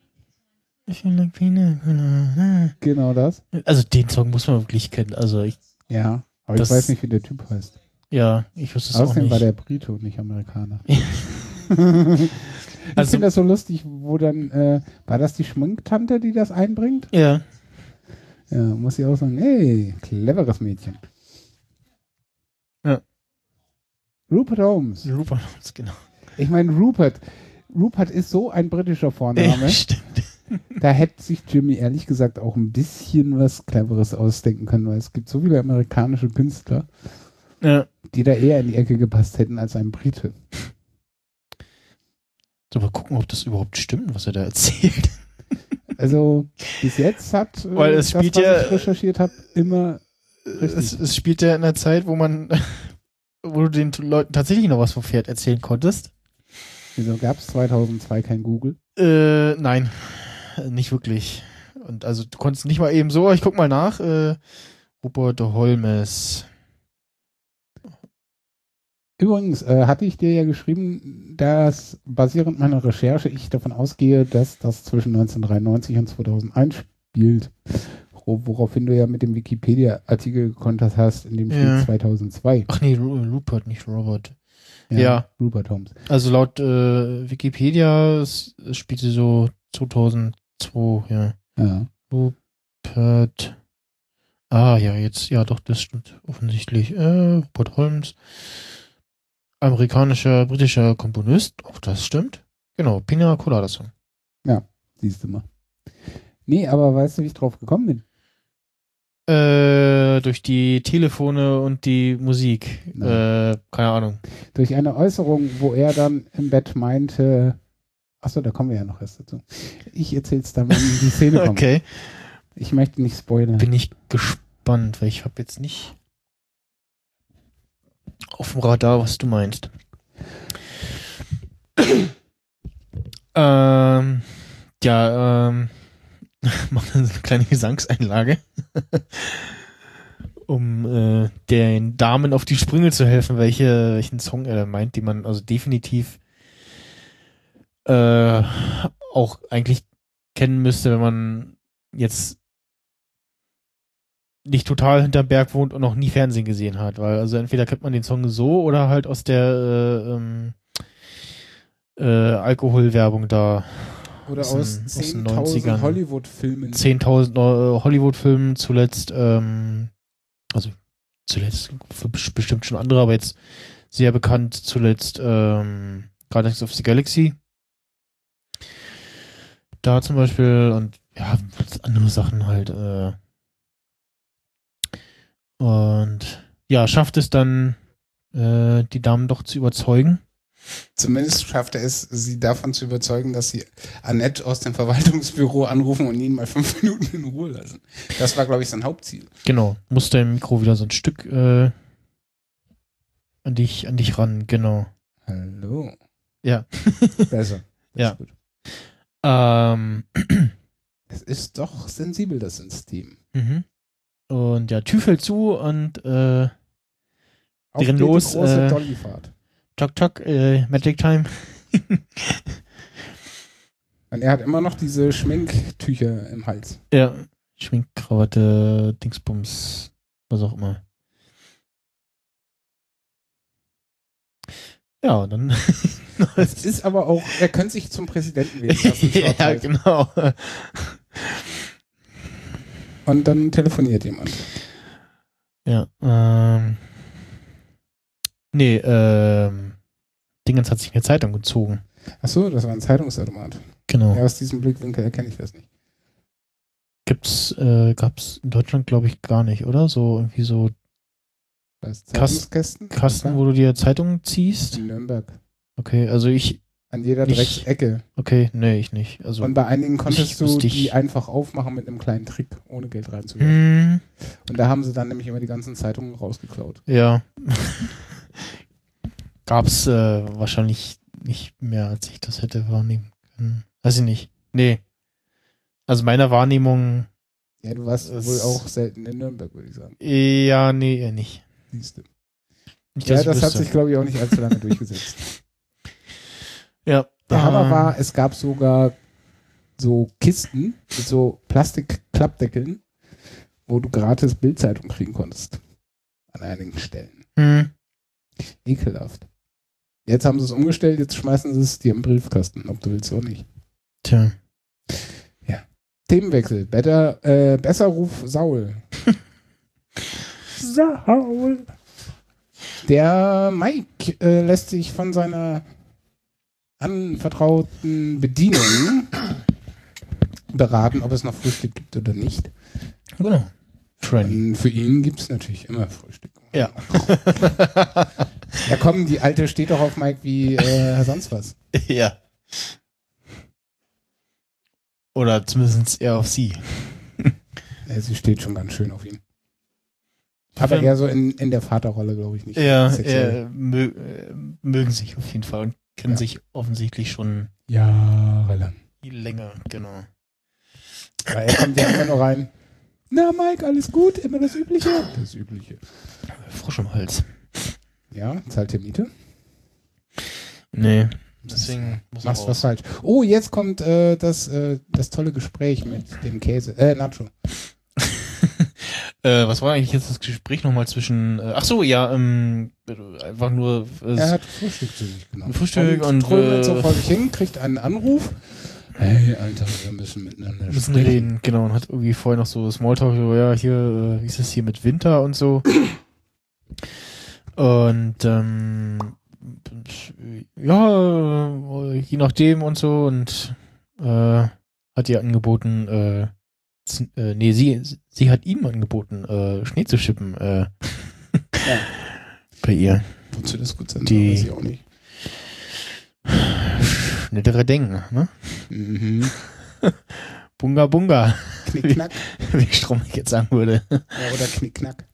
A: Genau das.
B: Also den Song muss man wirklich kennen. Also ich
A: weiß nicht, wie der Typ heißt.
B: Ja, ich wusste es auch nicht.
A: Außerdem war der Brite und nicht Amerikaner. Ich finde das so lustig, wo dann, war das die Schminktante, die das einbringt?
B: Ja.
A: Ja, muss ich auch sagen, ey, cleveres Mädchen.
B: Ja.
A: Rupert Holmes,
B: genau.
A: Ich meine, Rupert ist so ein britischer Vorname.
B: Ja, stimmt.
A: Da hätte sich Jimmy ehrlich gesagt auch ein bisschen was Cleveres ausdenken können, weil es gibt so viele amerikanische Künstler, die da eher in die Ecke gepasst hätten als ein Brite.
B: So, mal gucken, ob das überhaupt stimmt, was er da erzählt.
A: Also bis jetzt hat
B: weil es spielt
A: was ich recherchiert habe, immer richtig.
B: Es spielt ja in einer Zeit, wo du den Leuten tatsächlich noch was vom Pferd erzählen konntest.
A: Wieso gab es 2002 kein Google?
B: Nein, nicht wirklich. Und also du konntest nicht mal eben so, ich guck mal nach, Rupert Holmes.
A: Übrigens hatte ich dir ja geschrieben, dass basierend meiner Recherche ich davon ausgehe, dass das zwischen 1993 und 2001 spielt. Woraufhin du ja mit dem Wikipedia-Artikel gekontert hast, in dem steht 2002.
B: Ach nee, Rupert, nicht Robert.
A: Ja. Rupert Holmes.
B: Also laut Wikipedia spielte so 2002, ja. Rupert. Ja, jetzt, ja doch, das stimmt offensichtlich. Rupert Holmes. Amerikanischer, britischer Komponist. Auch das stimmt. Genau, Pina Colada Song.
A: Ja, siehst du mal. Nee, aber weißt du, wie ich drauf gekommen bin?
B: Durch die Telefone und die Musik. Keine Ahnung.
A: Durch eine Äußerung, wo er dann im Bett meinte, achso, da kommen wir ja noch erst dazu. Ich erzähl's dann, wenn die Szene kommt.
B: Okay.
A: Ich möchte nicht spoilern.
B: Bin ich gespannt, weil ich habe jetzt nicht auf dem Radar, was du meinst. Machen wir eine kleine Gesangseinlage, um den Damen auf die Sprünge zu helfen, welchen Song er meint, den man also definitiv auch eigentlich kennen müsste, wenn man jetzt nicht total hinterm Berg wohnt und noch nie Fernsehen gesehen hat, weil also entweder kennt man den Song so oder halt aus der Alkoholwerbung da.
A: Oder aus 10.000 Hollywood-Filmen.
B: 10.000 Hollywood-Filmen zuletzt, also zuletzt bestimmt schon andere, aber jetzt sehr bekannt zuletzt Guardians of the Galaxy. Da zum Beispiel und ja, andere Sachen halt. Und ja, schafft es dann, die Damen doch zu überzeugen.
A: Zumindest schafft er es, sie davon zu überzeugen, dass sie Annette aus dem Verwaltungsbüro anrufen und ihn mal 5 Minuten in Ruhe lassen. Das war, glaube ich, sein Hauptziel.
B: Genau. Musste im Mikro wieder so ein Stück an dich ran, genau.
A: Hallo.
B: Ja.
A: Besser.
B: Ja.
A: Ist gut. Es ist doch sensibel, das System.
B: Und ja, Tür fällt zu und
A: Auf
B: drin
A: geht
B: los.
A: die große Dollyfahrt.
B: Tok, Magic Time.
A: Und er hat immer noch diese Schminktücher im Hals.
B: Ja, Schminkkrawatte, Dingsbums, was auch immer. Ja, und dann.
A: Es ist aber auch, er könnte sich zum Präsidenten wählen lassen.
B: Ja, genau.
A: Und dann telefoniert jemand.
B: Ja, nee, Dingens hat sich eine Zeitung gezogen.
A: Achso, das war ein Zeitungsautomat.
B: Genau.
A: Ja, aus diesem Blickwinkel erkenne ich das nicht.
B: Gab's in Deutschland, glaube ich, gar nicht, oder? So irgendwie so
A: Zeitungskästen?
B: Kasten, wo du dir Zeitungen ziehst?
A: In Nürnberg.
B: Okay, also ich.
A: An jeder
B: nicht.
A: Drecksecke.
B: Okay, nee, ich nicht. Also
A: und bei einigen konntest du die einfach aufmachen mit einem kleinen Trick, ohne Geld reinzuwerfen. Und da haben sie dann nämlich immer die ganzen Zeitungen rausgeklaut.
B: Ja. Gab's wahrscheinlich nicht mehr, als ich das hätte wahrnehmen können. Weiß ich nicht. Nee. Also meiner Wahrnehmung.
A: Ja, du warst wohl auch selten in Nürnberg, würde ich sagen.
B: Ja, nee, eher nicht.
A: Siehst du.
B: Nicht,
A: ja, das hat sich, glaube ich, auch nicht allzu lange durchgesetzt.
B: Ja.
A: Der Hammer war, es gab sogar so Kisten mit so Plastik-Klappdeckeln, wo du gratis Bildzeitung kriegen konntest. An einigen Stellen. Ekelhaft. Jetzt haben sie es umgestellt, jetzt schmeißen sie es dir im Briefkasten, ob du willst oder nicht.
B: Tja.
A: Ja. Themenwechsel. Besser Ruf Saul. Saul. Der Mike lässt sich von seiner anvertrauten Bedienung beraten, ob es noch Frühstück gibt oder nicht.
B: Genau.
A: Für ihn gibt es natürlich immer Frühstück.
B: Ja.
A: Ja komm, die Alte steht doch auf Mike wie sonst was.
B: Ja. Oder zumindest eher auf sie.
A: Ja, sie steht schon ganz schön auf ihn. Aber eher so in der Vaterrolle, glaube ich nicht.
B: Ja, mögen sich auf jeden Fall und kennen sich offensichtlich schon
A: jahrelang.
B: Länger, genau.
A: Ja, er kommt ja immer nur rein. Na, Mike, alles gut? Immer das Übliche? Das Übliche.
B: Frosch im Hals.
A: Ja, zahlt ihr Miete?
B: Nee, deswegen
A: machst du was falsch. Oh, jetzt kommt das tolle Gespräch mit dem Käse. Nacho.
B: Was war eigentlich jetzt das Gespräch nochmal zwischen, ach so, ja, einfach nur.
A: Er hat Frühstück zu sich genommen.
B: Frühstück und
A: so vor sich hin, kriegt einen Anruf. Hey, Alter, wir müssen miteinander
B: reden, genau, und hat irgendwie vorher noch so Smalltalk, so, ja, hier, wie ist das hier mit Winter und so. Und, ja, je nachdem und so, und, hat ihr angeboten, nee, sie hat ihm angeboten, Schnee zu schippen, ja. Bei ihr.
A: Wozu das gut sein
B: weiß
A: ich auch nicht.
B: Nettere Denken, ne?
A: Mhm.
B: Bunga Bunga.
A: Knickknack.
B: Wie Stromberg jetzt sagen würde.
A: Ja, oder Knickknack.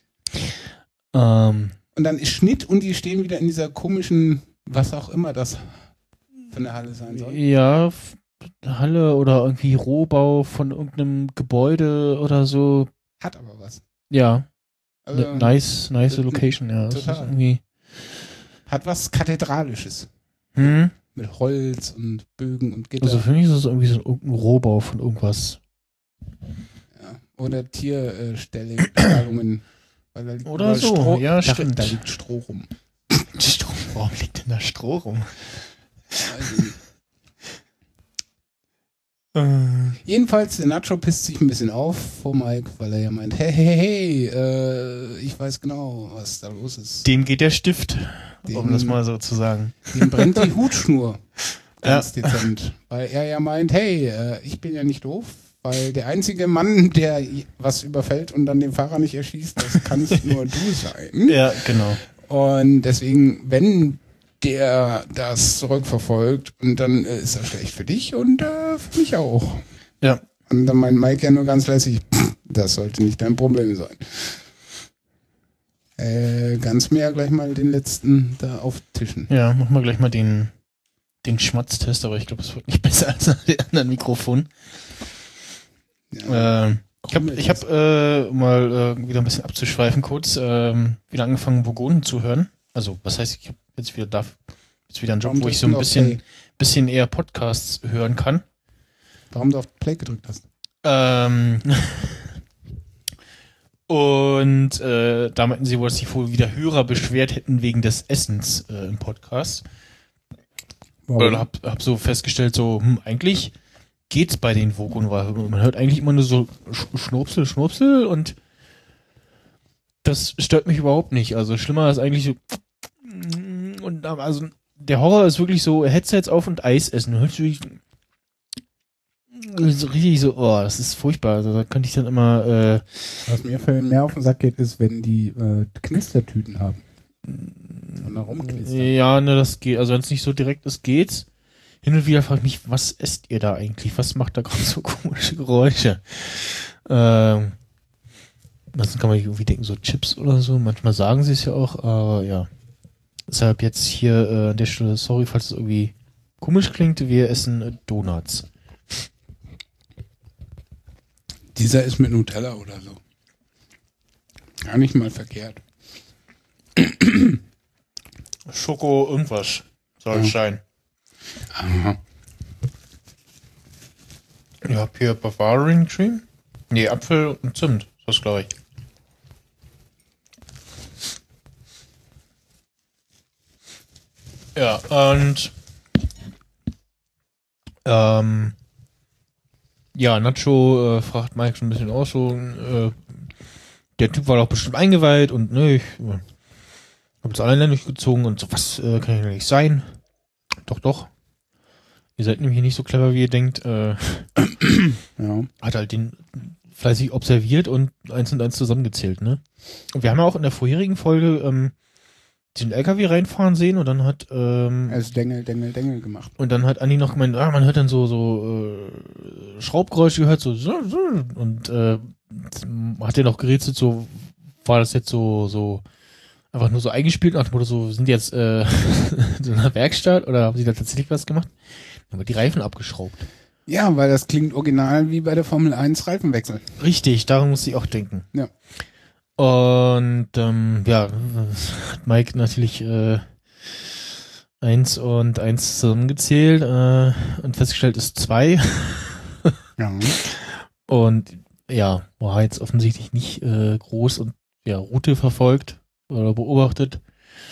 B: Und
A: dann ist Schnitt und die stehen wieder in dieser komischen, was auch immer das von der Halle sein soll.
B: Ja, Halle oder irgendwie Rohbau von irgendeinem Gebäude oder so.
A: Hat aber was.
B: Ja.
A: Also,
B: nice Location, ja.
A: Total.
B: Das ist irgendwie
A: hat was Kathedralisches. Mit Holz und Bögen und Gitter.
B: Also für mich ist es irgendwie so ein Rohbau von irgendwas.
A: Ja. Oder Tierstellungen.
B: Oder so,
A: Stroh,
B: ja, stimmt.
A: Da liegt Stroh rum.
B: Warum liegt denn da Stroh rum?
A: Jedenfalls, der Nacho pisst sich ein bisschen auf vor Mike, weil er ja meint, hey, ich weiß genau, was da los ist.
B: Dem geht der Stift, um das mal so zu sagen.
A: Dem brennt die Hutschnur. Ganz dezent. Weil er ja meint, hey, ich bin ja nicht doof, weil der einzige Mann, der was überfällt und dann den Fahrer nicht erschießt, das kannst nur du sein.
B: Ja, genau.
A: Und deswegen, wenn der das zurückverfolgt und dann ist das schlecht für dich und für mich auch.
B: Ja.
A: Und dann meint Mike ja nur ganz lässig, das sollte nicht dein Problem sein. Ganz mehr gleich mal den letzten da auftischen.
B: Ja, machen wir gleich mal den Schmatztest, aber ich glaube, es wird nicht besser als an den anderen Mikrofonen.
A: Ja.
B: Ich habe mal wieder ein bisschen abzuschweifen kurz, wieder angefangen, Vogonen zu hören. Also, was heißt, ich habe jetzt wieder einen Job, wo ich so ein bisschen eher Podcasts hören kann.
A: Warum du auf Play gedrückt hast?
B: Und da meinten sie wohl, dass sich wohl wieder Hörer beschwert hätten wegen des Essens im Podcast. Warum? Hab so festgestellt, so, eigentlich geht's bei den Vogonen, weil man hört eigentlich immer nur so Schnurpsel und das stört mich überhaupt nicht. Also schlimmer ist eigentlich so und also der Horror ist wirklich so Headsets auf und Eis essen. Du hörst wirklich so richtig so, oh, das ist furchtbar. Also da könnte ich dann immer
A: was mir für mehr auf den Sack geht, ist, wenn die Knistertüten haben. Und da rumknistern.
B: Ja, ne, das geht. Also wenn es nicht so direkt ist, geht's. Hin und wieder frage ich mich, was esst ihr da eigentlich? Was macht da gerade so komische Geräusche? Ansonsten kann man irgendwie denken, so Chips oder so. Manchmal sagen sie es ja auch, aber ja. Deshalb jetzt hier an der Stelle, sorry, falls es irgendwie komisch klingt, wir essen Donuts.
A: Dieser ist mit Nutella oder so. Gar nicht mal verkehrt.
B: Schoko irgendwas soll es sein.
A: Aha.
B: Ich hab hier Bavarian Cream. Nee, Apfel und Zimt. Das glaube ich. Ja, und ja, Nacho fragt Mike schon ein bisschen aus, so der Typ war doch bestimmt eingeweiht und ne, ich hab jetzt alleine durchgezogen und so, was kann ja nicht sein? Doch. Ihr seid nämlich nicht so clever, wie ihr denkt.
A: Ja.
B: Hat halt den fleißig observiert und 1 und 1 zusammengezählt, ne? Und wir haben ja auch in der vorherigen Folge den LKW reinfahren sehen und dann hat
A: also Dengel gemacht.
B: und dann hat Andi noch gemeint, man hört dann so Schraubgeräusche gehört, so und hat er noch gerätselt, so war das jetzt so einfach nur so eingespielt nach dem Motto, so sind die jetzt so in einer Werkstatt oder haben sie da tatsächlich was gemacht? Aber die Reifen abgeschraubt.
A: Ja, weil das klingt original wie bei der Formel 1 Reifenwechsel.
B: Richtig, daran muss ich auch denken.
A: Ja.
B: Und ja, hat Mike natürlich 1 und 1 zusammengezählt und festgestellt ist 2.
A: Ja.
B: Und ja, war jetzt offensichtlich nicht groß und ja, Route verfolgt oder beobachtet.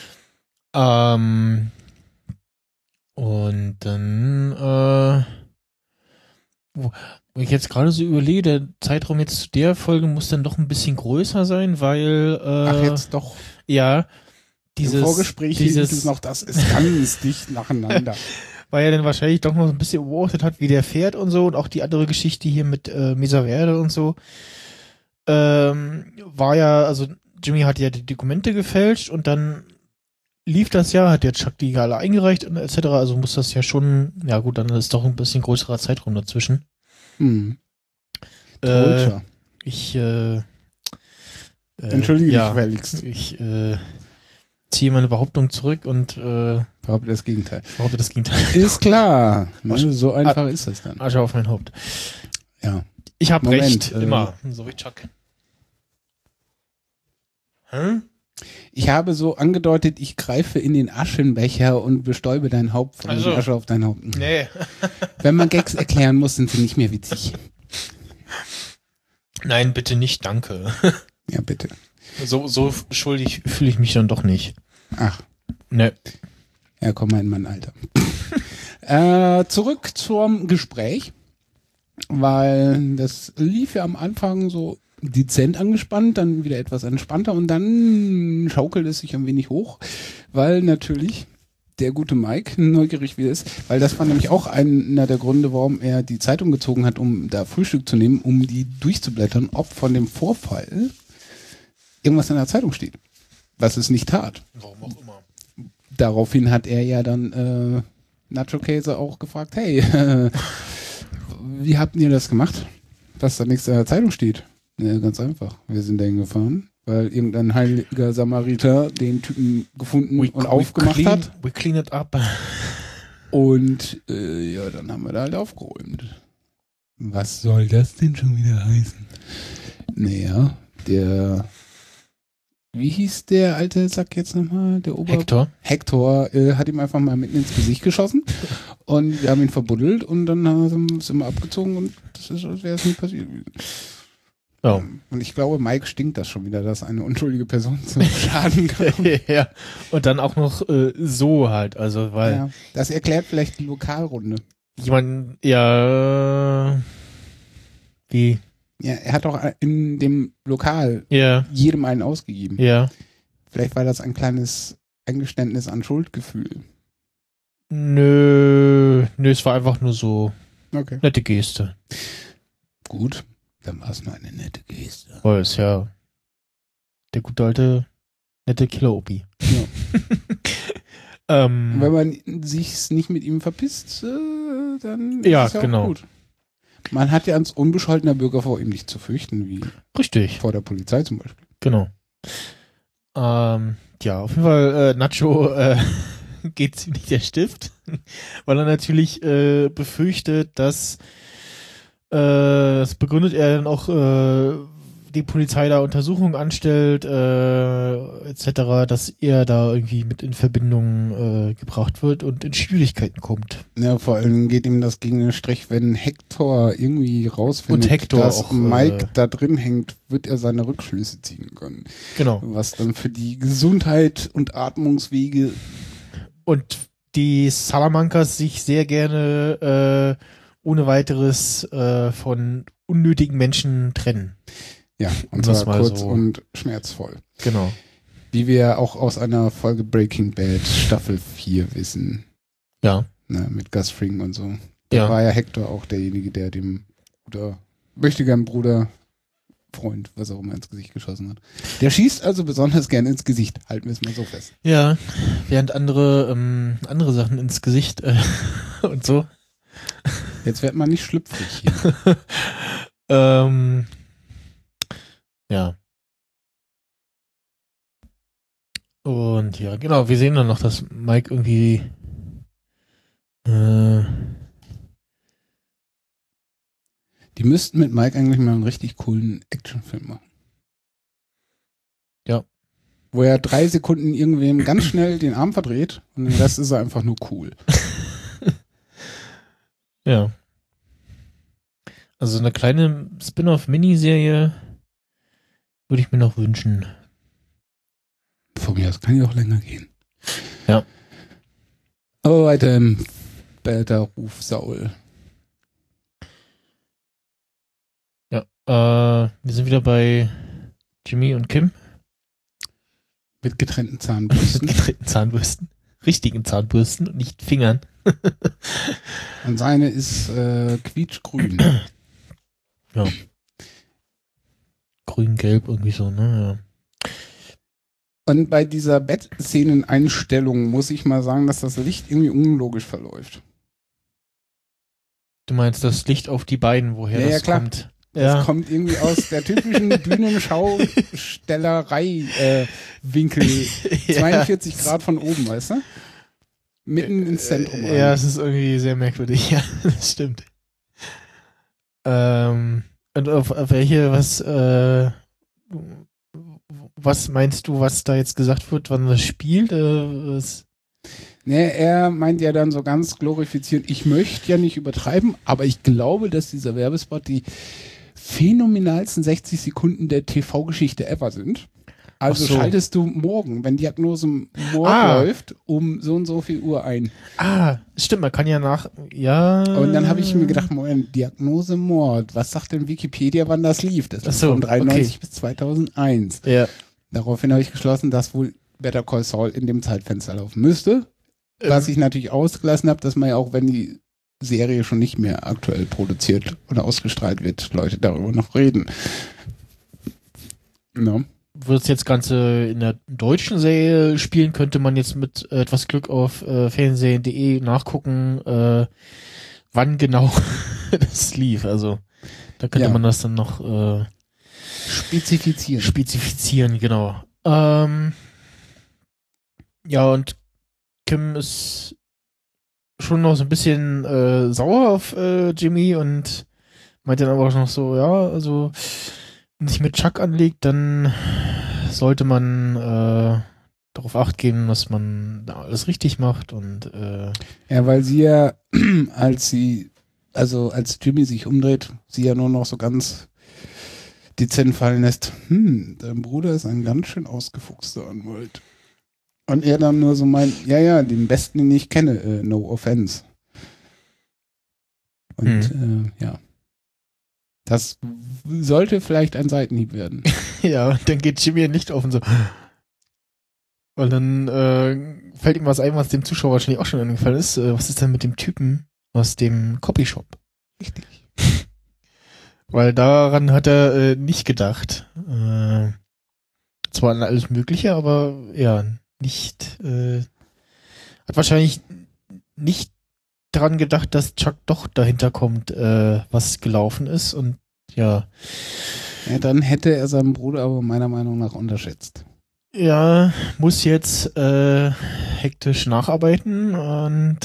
B: Und dann wo ich jetzt gerade so überlege, der Zeitraum jetzt zu der Folge muss dann doch ein bisschen größer sein, weil
A: Ach, jetzt doch.
B: Ja,
A: Im Vorgespräch hieß es noch, das ist ganz dicht nacheinander.
B: Weil er dann wahrscheinlich doch noch ein bisschen beobachtet hat, wie der fährt und so und auch die andere Geschichte hier mit Mesaverde und so. War ja, also Jimmy hat ja die Dokumente gefälscht und dann lief das ja, hat der Chuck die alle eingereicht und etc. Also muss das ja schon, ja gut, dann ist doch ein bisschen größerer Zeitraum dazwischen. Ich
A: entschuldige dich, Felix.
B: Ich ziehe meine Behauptung zurück und
A: behaupte das Gegenteil.
B: Ist
A: klar. So einfach ist das dann.
B: Asche auf mein Haupt.
A: Ja.
B: Ich habe recht, immer. So wie Chuck. Hm?
A: Ich habe so angedeutet, ich greife in den Aschenbecher und bestäube dein Haupt von der Asche auf dein Haupt.
B: Nee.
A: Wenn man Gags erklären muss, sind sie nicht mehr witzig.
B: Nein, bitte nicht, danke.
A: Ja, bitte.
B: So schuldig fühle ich mich dann doch nicht.
A: Ach.
B: Ne.
A: Ja, komm mal in mein Alter. Zurück zum Gespräch, weil das lief ja am Anfang so dezent angespannt, dann wieder etwas entspannter und dann schaukelt es sich ein wenig hoch, weil natürlich der gute Mike neugierig wieder ist, weil das war nämlich auch einer der Gründe, warum er die Zeitung gezogen hat, um da Frühstück zu nehmen, um die durchzublättern, ob von dem Vorfall irgendwas in der Zeitung steht, was es nicht tat.
B: Warum auch immer.
A: Daraufhin hat er ja dann Nacho Käse auch gefragt, hey, wie habt ihr das gemacht, dass da nichts in der Zeitung steht? Ja, ganz einfach. Wir sind dahin gefahren, weil irgendein heiliger Samariter den Typen gefunden und aufgemacht hat.
B: We clean it up.
A: Und ja, dann haben wir da halt aufgeräumt. Was soll das denn schon wieder heißen? Naja, wie hieß der alte Sack jetzt nochmal? Hector hat ihm einfach mal mitten ins Gesicht geschossen und wir haben ihn verbuddelt und dann sind wir abgezogen und das ist, als wäre es nie passiert.
B: Oh.
A: Und ich glaube, Mike stinkt das schon wieder, dass eine unschuldige Person zum Schaden kam.
B: Ja, und dann auch noch so halt, also weil...
A: Ja, das erklärt vielleicht die Lokalrunde.
B: Jemand, ja... Wie?
A: Ja, er hat doch in dem Lokal jedem einen ausgegeben.
B: Ja.
A: Vielleicht war das ein kleines Eingeständnis an Schuldgefühl.
B: Nö, es war einfach nur so nette Geste.
A: Gut, dann war es nur eine nette Geste.
B: Oh, ist ja der gute alte nette Killer-Opi.
A: Ja. Wenn man sich nicht mit ihm verpisst, dann ist es ja auch gut. Man hat ja als unbescholtener Bürger vor ihm nicht zu fürchten, wie
B: richtig
A: vor der Polizei zum Beispiel.
B: Genau. Ja, auf jeden Fall Nacho geht ziemlich der Stift, weil er natürlich befürchtet, dass das begründet er dann auch die Polizei da Untersuchungen anstellt, etc., dass er da irgendwie mit in Verbindung gebracht wird und in Schwierigkeiten kommt.
A: Ja, vor allem geht ihm das gegen den Strich, wenn Hector irgendwie rausfindet, dass
B: auch,
A: Mike da drin hängt, wird er seine Rückschlüsse ziehen können.
B: Genau.
A: Was dann für die Gesundheit und Atmungswege
B: und die Salamancas sich sehr gerne ohne weiteres von unnötigen Menschen trennen.
A: Ja, und zwar kurz und schmerzvoll.
B: Genau.
A: Wie wir auch aus einer Folge Breaking Bad Staffel 4 wissen.
B: Ja.
A: Ne, mit Gus Fring und so. Da war ja Hector auch derjenige, der dem Bruder, Freund, was auch immer, ins Gesicht geschossen hat. Der schießt also besonders gerne ins Gesicht, halten wir es mal so fest.
B: Ja, während andere Sachen ins Gesicht und so.
A: Jetzt wird man nicht schlüpfrig hier.
B: Ja. Und ja, genau, wir sehen dann noch, dass Mike irgendwie
A: die müssten mit Mike eigentlich mal einen richtig coolen Actionfilm machen.
B: Ja.
A: Wo er 3 Sekunden irgendwem ganz schnell den Arm verdreht und den Rest ist er einfach nur cool.
B: Ja. Also eine kleine Spin-off-Miniserie würde ich mir noch wünschen.
A: Von mir aus kann ja auch länger gehen.
B: Ja.
A: Aber weiter im Bälterruf Saul.
B: Ja, wir sind wieder bei Jimmy und Kim.
A: Mit getrennten Zahnbürsten.
B: Richtigen Zahnbürsten und nicht Fingern.
A: Und seine ist quietschgrün.
B: Ja. Grün-gelb irgendwie so, ne? Ja.
A: Und bei dieser Bettszeneneinstellung muss ich mal sagen, dass das Licht irgendwie unlogisch verläuft.
B: Du meinst das Licht auf die beiden, woher das kommt?
A: Das kommt irgendwie aus der typischen Bühnenschaustellerei-Winkel. 42 Grad von oben, weißt du? Mitten ins Zentrum.
B: Ja, es ist irgendwie sehr merkwürdig. Ja, das stimmt. Und auf welche, was meinst du, was da jetzt gesagt wird, wann das spielt?
A: Nee, er meint ja dann so ganz glorifizierend, ich möchte ja nicht übertreiben, aber ich glaube, dass dieser Werbespot die phänomenalsten 60 Sekunden der TV-Geschichte ever sind. Also schaltest du morgen, wenn Diagnose Mord läuft, um so und so viel Uhr ein.
B: Stimmt, man kann ja
A: Und dann habe ich mir gedacht, Moment, Diagnose Mord, was sagt denn Wikipedia, wann das lief? Das lief von 93 bis 2001.
B: Ja.
A: Daraufhin habe ich geschlossen, dass wohl Better Call Saul in dem Zeitfenster laufen müsste. Was ich natürlich ausgelassen habe, dass man ja auch, wenn die Serie schon nicht mehr aktuell produziert oder ausgestrahlt wird, Leute darüber noch reden. No.
B: Würde es jetzt Ganze in der deutschen Serie spielen, könnte man jetzt mit etwas Glück auf fernsehen.de nachgucken, wann genau das lief. Also da könnte man das dann noch Spezifizieren, genau. Ja, und Kim ist schon noch so ein bisschen sauer auf Jimmy und meint dann aber auch noch so, ja, also wenn sich mit Chuck anlegt, dann sollte man darauf Acht geben, dass man da alles richtig macht und
A: ja, weil sie ja, als Jimmy sich umdreht, sie ja nur noch so ganz dezent fallen lässt, dein Bruder ist ein ganz schön ausgefuchster Anwalt. Und er dann nur so meint, ja, den besten, den ich kenne, no offense. Und ja. Das sollte vielleicht ein Seitenhieb werden.
B: ja, und dann geht Jimmy nicht auf und so. Und dann fällt ihm was ein, was dem Zuschauer wahrscheinlich auch schon eingefallen ist. Was ist denn mit dem Typen aus dem Copyshop?
A: Richtig.
B: Weil daran hat er nicht gedacht. Zwar an alles Mögliche, aber ja, nicht, hat wahrscheinlich nicht daran gedacht, dass Chuck doch dahinter kommt, was gelaufen ist und ja.
A: Ja, dann hätte er seinen Bruder aber meiner Meinung nach unterschätzt.
B: Ja, muss jetzt hektisch nacharbeiten und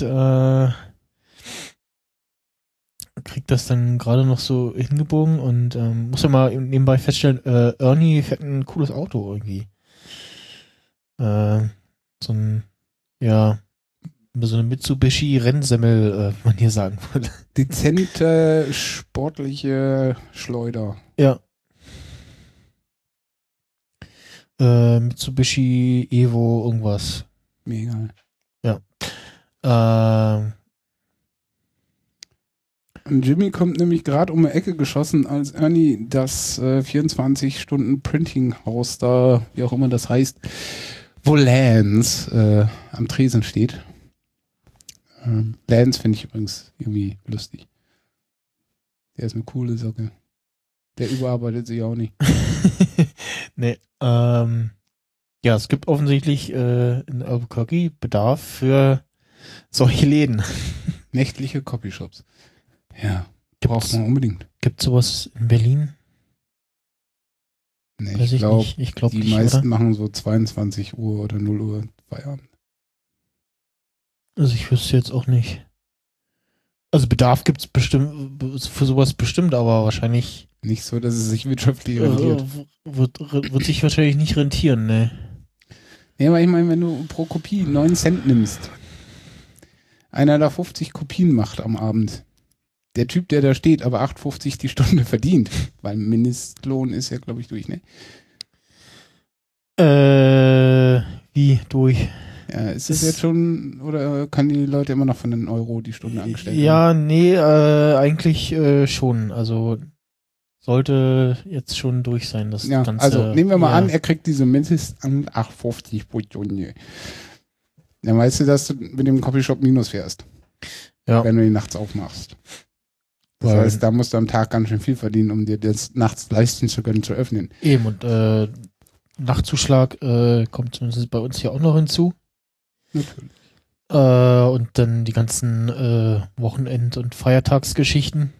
B: kriegt das dann gerade noch so hingebogen und muss ja mal nebenbei feststellen, Ernie fährt ein cooles Auto irgendwie. So ein, ja, so eine Mitsubishi-Rennsemmel, man hier sagen würde.
A: Dezente, sportliche Schleuder.
B: Ja. Mitsubishi Evo irgendwas.
A: Mega.
B: Ja.
A: Und Jimmy kommt nämlich gerade um die Ecke geschossen, als Ernie das 24-Stunden-Printing-Haus da, wie auch immer das heißt, wo Lance am Tresen steht. Lance finde ich übrigens irgendwie lustig. Der ist eine coole Socke. Der überarbeitet sich auch nicht.
B: Nee, ja, es gibt offensichtlich in Albuquerque Bedarf für solche Läden.
A: Nächtliche Copyshops. Ja, braucht man unbedingt.
B: Gibt sowas in Berlin?
A: Nee,
B: Weiß
A: ich glaube,
B: glaub
A: die
B: nicht,
A: meisten
B: oder?
A: machen so 22 Uhr oder 0 Uhr Feierabend.
B: Also ich wüsste jetzt auch nicht. Also Bedarf gibt es bestimmt, für sowas bestimmt, aber wahrscheinlich
A: Nicht so, dass es sich wirtschaftlich rentiert.
B: wird sich wahrscheinlich nicht rentieren, ne?
A: Ja, aber ich meine, wenn du pro Kopie 9 Cent nimmst, einer da 50 Kopien macht am Abend, der Typ, der da steht, aber 8,50 die Stunde verdient, weil Mindestlohn ist ja, glaube ich, durch, ne?
B: Wie durch?
A: Ja, ist das jetzt schon, oder kann die Leute immer noch von den Euro die Stunde angestellt werden?
B: Ja, nee, eigentlich schon. Also sollte jetzt schon durch sein, das
A: Ja,
B: Ganze.
A: also nehmen wir mal
B: ja.
A: an, er kriegt diese mindestens 8,50 pro Stunde. Dann weißt du, dass du mit dem Copyshop minus fährst,
B: Ja.
A: wenn du ihn nachts aufmachst. Das
B: Weil-
A: heißt, da musst du am Tag ganz schön viel verdienen, um dir das nachts leisten zu können, zu öffnen.
B: Eben, und Nachtzuschlag kommt zumindest bei uns hier auch noch hinzu.
A: Natürlich.
B: Und dann die ganzen Wochenend- und Feiertagsgeschichten.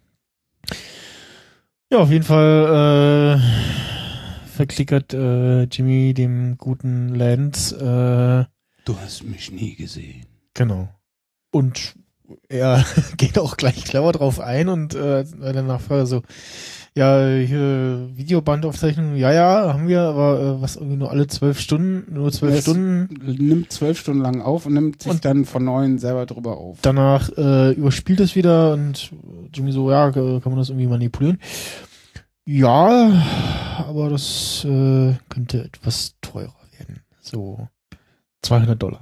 B: Ja, auf jeden Fall verklickert Jimmy dem guten Lance.
A: Du hast mich nie gesehen.
B: Genau. Und er geht auch gleich clever drauf ein und bei der Nachfrage so, ja, hier Videobandaufzeichnung, ja, haben wir, aber was irgendwie nur alle 12 Stunden, nur 12
A: Es
B: Stunden.
A: Nimmt 12 Stunden lang auf und nimmt sich
B: Und
A: dann von 9 selber drüber auf.
B: Danach überspielt es wieder und Jimmy so, ja, kann man das irgendwie manipulieren? Ja, aber das könnte etwas teurer werden. So $200.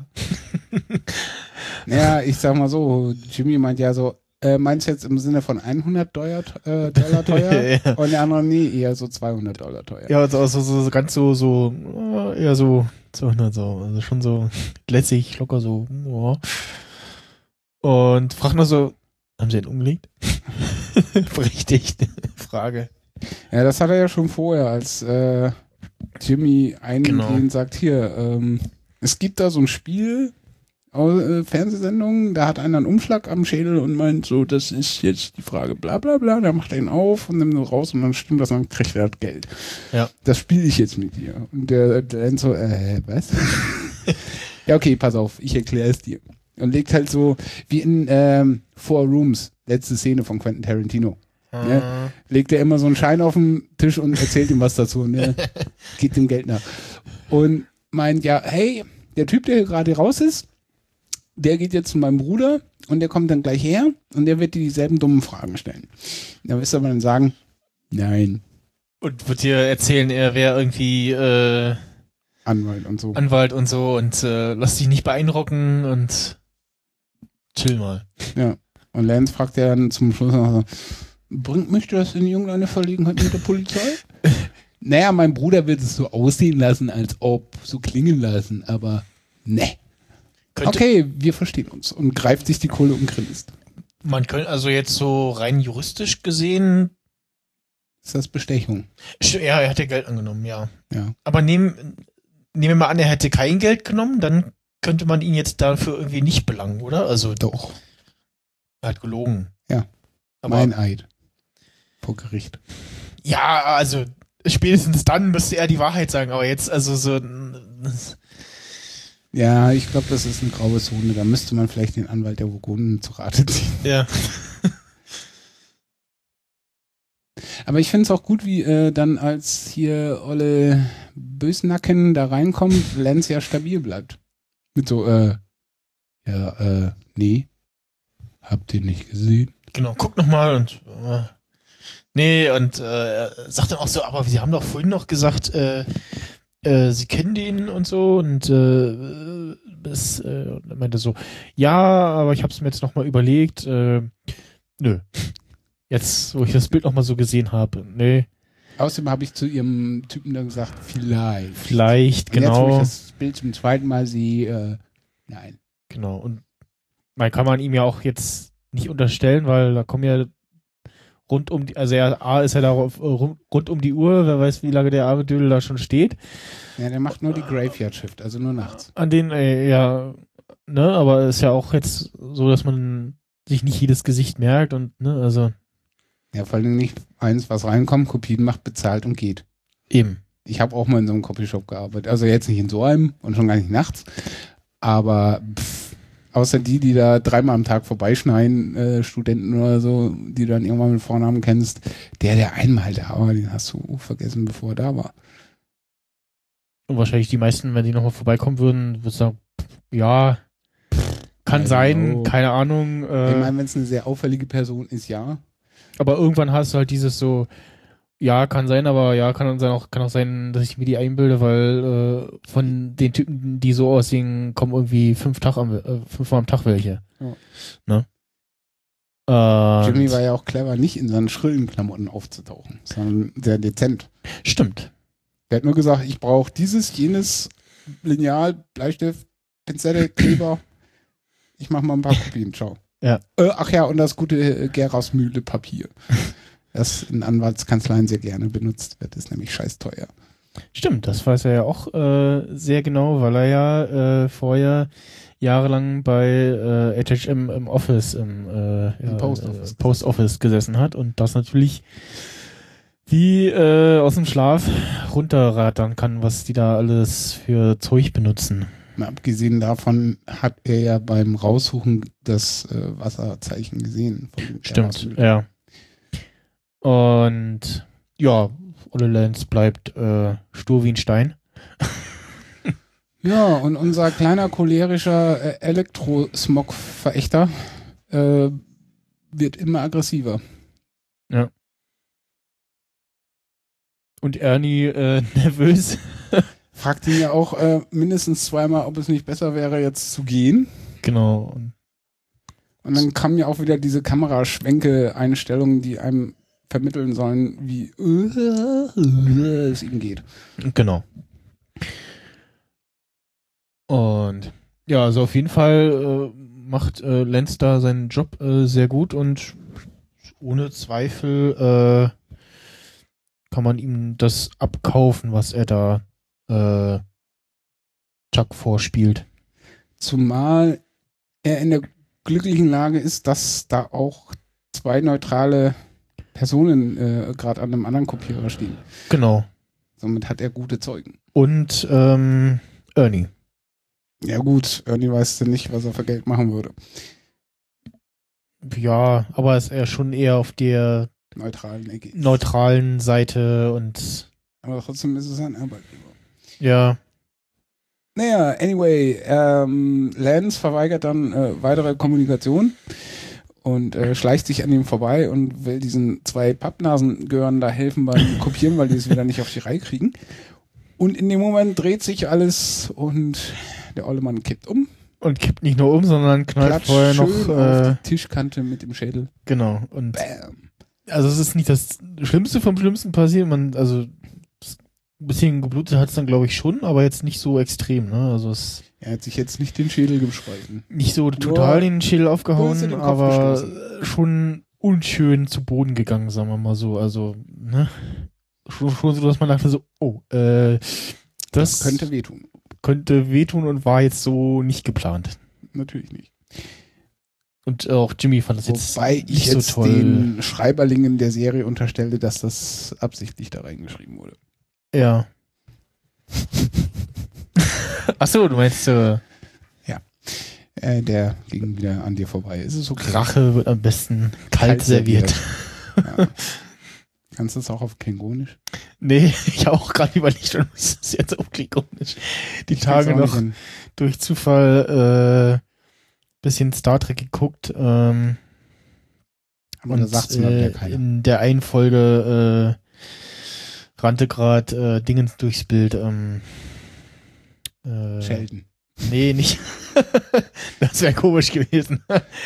A: Naja, ich sag mal so, Jimmy meint ja so, meinst du jetzt im Sinne von $100 teuer?
B: Ja.
A: Und der andere, nee, eher so $200 teuer.
B: Ja, so ganz so eher so 200 so, also schon so lässig, locker so. Ja. Und fragt noch so, haben sie ihn umgelegt? Berechtigt Frage.
A: Ja, das hat er ja schon vorher, als Jimmy eingehend sagt, hier, es gibt da so ein Spiel, Fernsehsendungen, da hat einer einen Umschlag am Schädel und meint so, das ist jetzt die Frage, bla bla bla, da macht er ihn auf und nimmt ihn raus und dann stimmt das und dann kriegt er das Geld.
B: Ja.
A: Das spiele ich jetzt mit dir. Und der dann so, was? Ja, okay, pass auf, ich erkläre es dir. Und legt halt so, wie in Four Rooms, letzte Szene von Quentin Tarantino. Ne? Legt er immer so einen Schein auf den Tisch und erzählt ihm was dazu. Ne? Geht dem Geld nach. Und meint, ja, hey, der Typ, der hier gerade raus ist, der geht jetzt zu meinem Bruder und der kommt dann gleich her und der wird dir dieselben dummen Fragen stellen. Da wirst du aber dann sagen, nein.
B: Und wird dir erzählen, er wäre irgendwie
A: Anwalt und so.
B: Und lass dich nicht beeindrucken und chill mal.
A: Ja. Und Lance fragt ja dann zum Schluss noch so, bringt mich das in irgendeine Verlegenheit mit der Polizei? Naja, mein Bruder wird es so aussehen lassen, als ob, so klingen lassen, aber ne. Okay, wir verstehen uns. Und greift sich die Kohle und grinst.
B: Man könnte also jetzt so rein juristisch gesehen.
A: Ist das Bestechung?
B: Ja, er hat ja Geld angenommen, ja. Aber nehmen wir mal an, er hätte kein Geld genommen, dann könnte man ihn jetzt dafür irgendwie nicht belangen, oder? Also
A: doch.
B: Er hat gelogen.
A: Ja. Aber mein Eid. Vor Gericht.
B: Ja, also spätestens dann müsste er die Wahrheit sagen, aber jetzt also so.
A: Ja, ich glaube, das ist eine graue Zone. Da müsste man vielleicht den Anwalt der Vogonen zu Rate ziehen.
B: Ja.
A: Aber ich finde es auch gut, wie dann als hier Olle Bösnacken da reinkommt, Lance ja stabil bleibt. Mit so, nee. Habt ihr nicht gesehen?
B: Genau, guck nochmal und nee, und sagt dann auch so, aber Sie haben doch vorhin noch gesagt, Sie kennen den und so und meinte so, ja, aber ich habe es mir jetzt nochmal überlegt, nö. Jetzt, wo ich das Bild nochmal so gesehen habe, nee.
A: Außerdem habe ich zu ihrem Typen dann gesagt, vielleicht.
B: Vielleicht,
A: und
B: genau.
A: Jetzt, wo ich das Bild zum zweiten Mal sehe, nein.
B: Genau, und man kann man ihm ja auch jetzt nicht unterstellen, weil da kommen ja rund um die, also A ist ja da rund um die Uhr, wer weiß, wie lange der arme Dödel da schon steht.
A: Ja, der macht nur die Graveyard Shift, also nur nachts.
B: An den, ja, ne, aber ist ja auch jetzt so, dass man sich nicht jedes Gesicht merkt und, ne, also.
A: Ja, vor allem nicht eins, was reinkommt, Kopien macht, bezahlt und geht.
B: Eben.
A: Ich habe auch mal in so einem Copyshop gearbeitet, also jetzt nicht in so einem und schon gar nicht nachts, aber außer die da 3-mal am Tag vorbeischneiden, Studenten oder so, die du dann irgendwann mit Vornamen kennst, der einmal da war, den hast du vergessen, bevor er da war.
B: Und wahrscheinlich die meisten, wenn die nochmal vorbeikommen würden, würde ich sagen, ja, kann sein, keine Ahnung.
A: Ich meine, wenn es eine sehr auffällige Person ist, ja.
B: Aber irgendwann hast du halt dieses so, ja, kann sein, aber ja, kann auch sein, dass ich mir die einbilde, weil von den Typen, die so aussehen, kommen irgendwie 5-mal am Tag welche.
A: Ja.
B: Ne?
A: Jimmy war ja auch clever, nicht in seinen schrillen Klamotten aufzutauchen, sondern sehr dezent.
B: Stimmt.
A: Der hat nur gesagt, ich brauche dieses, jenes, Lineal, Bleistift, Pinzette, Kleber. Ich mache mal ein paar Kopien, ciao.
B: Ja.
A: Ach ja, und das gute Gerasmühle Papier. Das in Anwaltskanzleien sehr gerne benutzt wird, ist nämlich scheiß teuer.
B: Stimmt, das weiß er ja auch sehr genau, weil er ja vorher jahrelang bei HHM im Office, im Post Office gesessen hat und das natürlich wie aus dem Schlaf runterrattern kann, was die da alles für Zeug benutzen.
A: Mal abgesehen davon hat er ja beim Raussuchen das Wasserzeichen gesehen.
B: Stimmt, ja. Und ja, Olle Lance bleibt stur wie ein Stein.
A: Ja, und unser kleiner cholerischer Elektrosmog-Verächter wird immer aggressiver.
B: Ja. Und Ernie nervös.
A: Fragt ihn ja auch mindestens 2-mal, ob es nicht besser wäre, jetzt zu gehen.
B: Genau.
A: Und dann kamen ja auch wieder diese Kameraschwenke-Einstellungen, die einem vermitteln sollen, wie es ihm geht.
B: Genau. Und ja, also auf jeden Fall macht Lance da seinen Job sehr gut und ohne Zweifel kann man ihm das abkaufen, was er da Chuck vorspielt.
A: Zumal er in der glücklichen Lage ist, dass da auch 2 neutrale Personen gerade an einem anderen Kopierer stehen.
B: Genau.
A: Somit hat er gute Zeugen.
B: Und Ernie.
A: Ja gut, Ernie weiß nicht, was er für Geld machen würde.
B: Ja, aber ist er schon eher auf der neutralen Seite und
A: aber trotzdem ist es ein Arbeitgeber.
B: Ja.
A: Naja, anyway, Lance verweigert dann weitere Kommunikation und schleicht sich an ihm vorbei und will diesen 2 Pappnasengehören da helfen beim Kopieren, weil die es wieder nicht auf die Reihe kriegen. Und in dem Moment dreht sich alles und der olle Mann kippt um.
B: Und kippt nicht nur um, sondern knallt vorher noch
A: auf die Tischkante mit dem Schädel.
B: Genau. Und
A: Bam.
B: Also es ist nicht das Schlimmste vom Schlimmsten passiert. Ein bisschen geblutet hat es dann, glaube ich, schon, aber jetzt nicht so extrem. Ne? Also
A: er hat sich jetzt nicht den Schädel gespalten.
B: Nicht so total den Schädel aufgehauen, aber schon unschön zu Boden gegangen, sagen wir mal so. Also, ne? Schon so, dass man dachte so, das
A: könnte wehtun.
B: Könnte wehtun und war jetzt so nicht geplant.
A: Natürlich nicht.
B: Und auch Jimmy fand das jetzt
A: Wobei
B: nicht
A: ich jetzt
B: so toll.
A: Den Schreiberlingen der Serie unterstelle, dass das absichtlich da reingeschrieben wurde.
B: Ja. Achso, du meinst
A: ja. Der ging wieder an dir vorbei. Ist es okay?
B: Rache wird am besten kalt serviert.
A: Ja. Kannst du das auch auf Klingonisch?
B: Nee, ich habe auch gerade überlegt, und ist das jetzt auf Klingonisch? Die Tage noch durch Zufall bisschen Star Trek geguckt.
A: Aber
B: und
A: da sagt's mir keiner.
B: In der einen Folge rannte gerade Dingens durchs Bild.
A: Sheldon.
B: Nee, nicht. Das wäre komisch gewesen.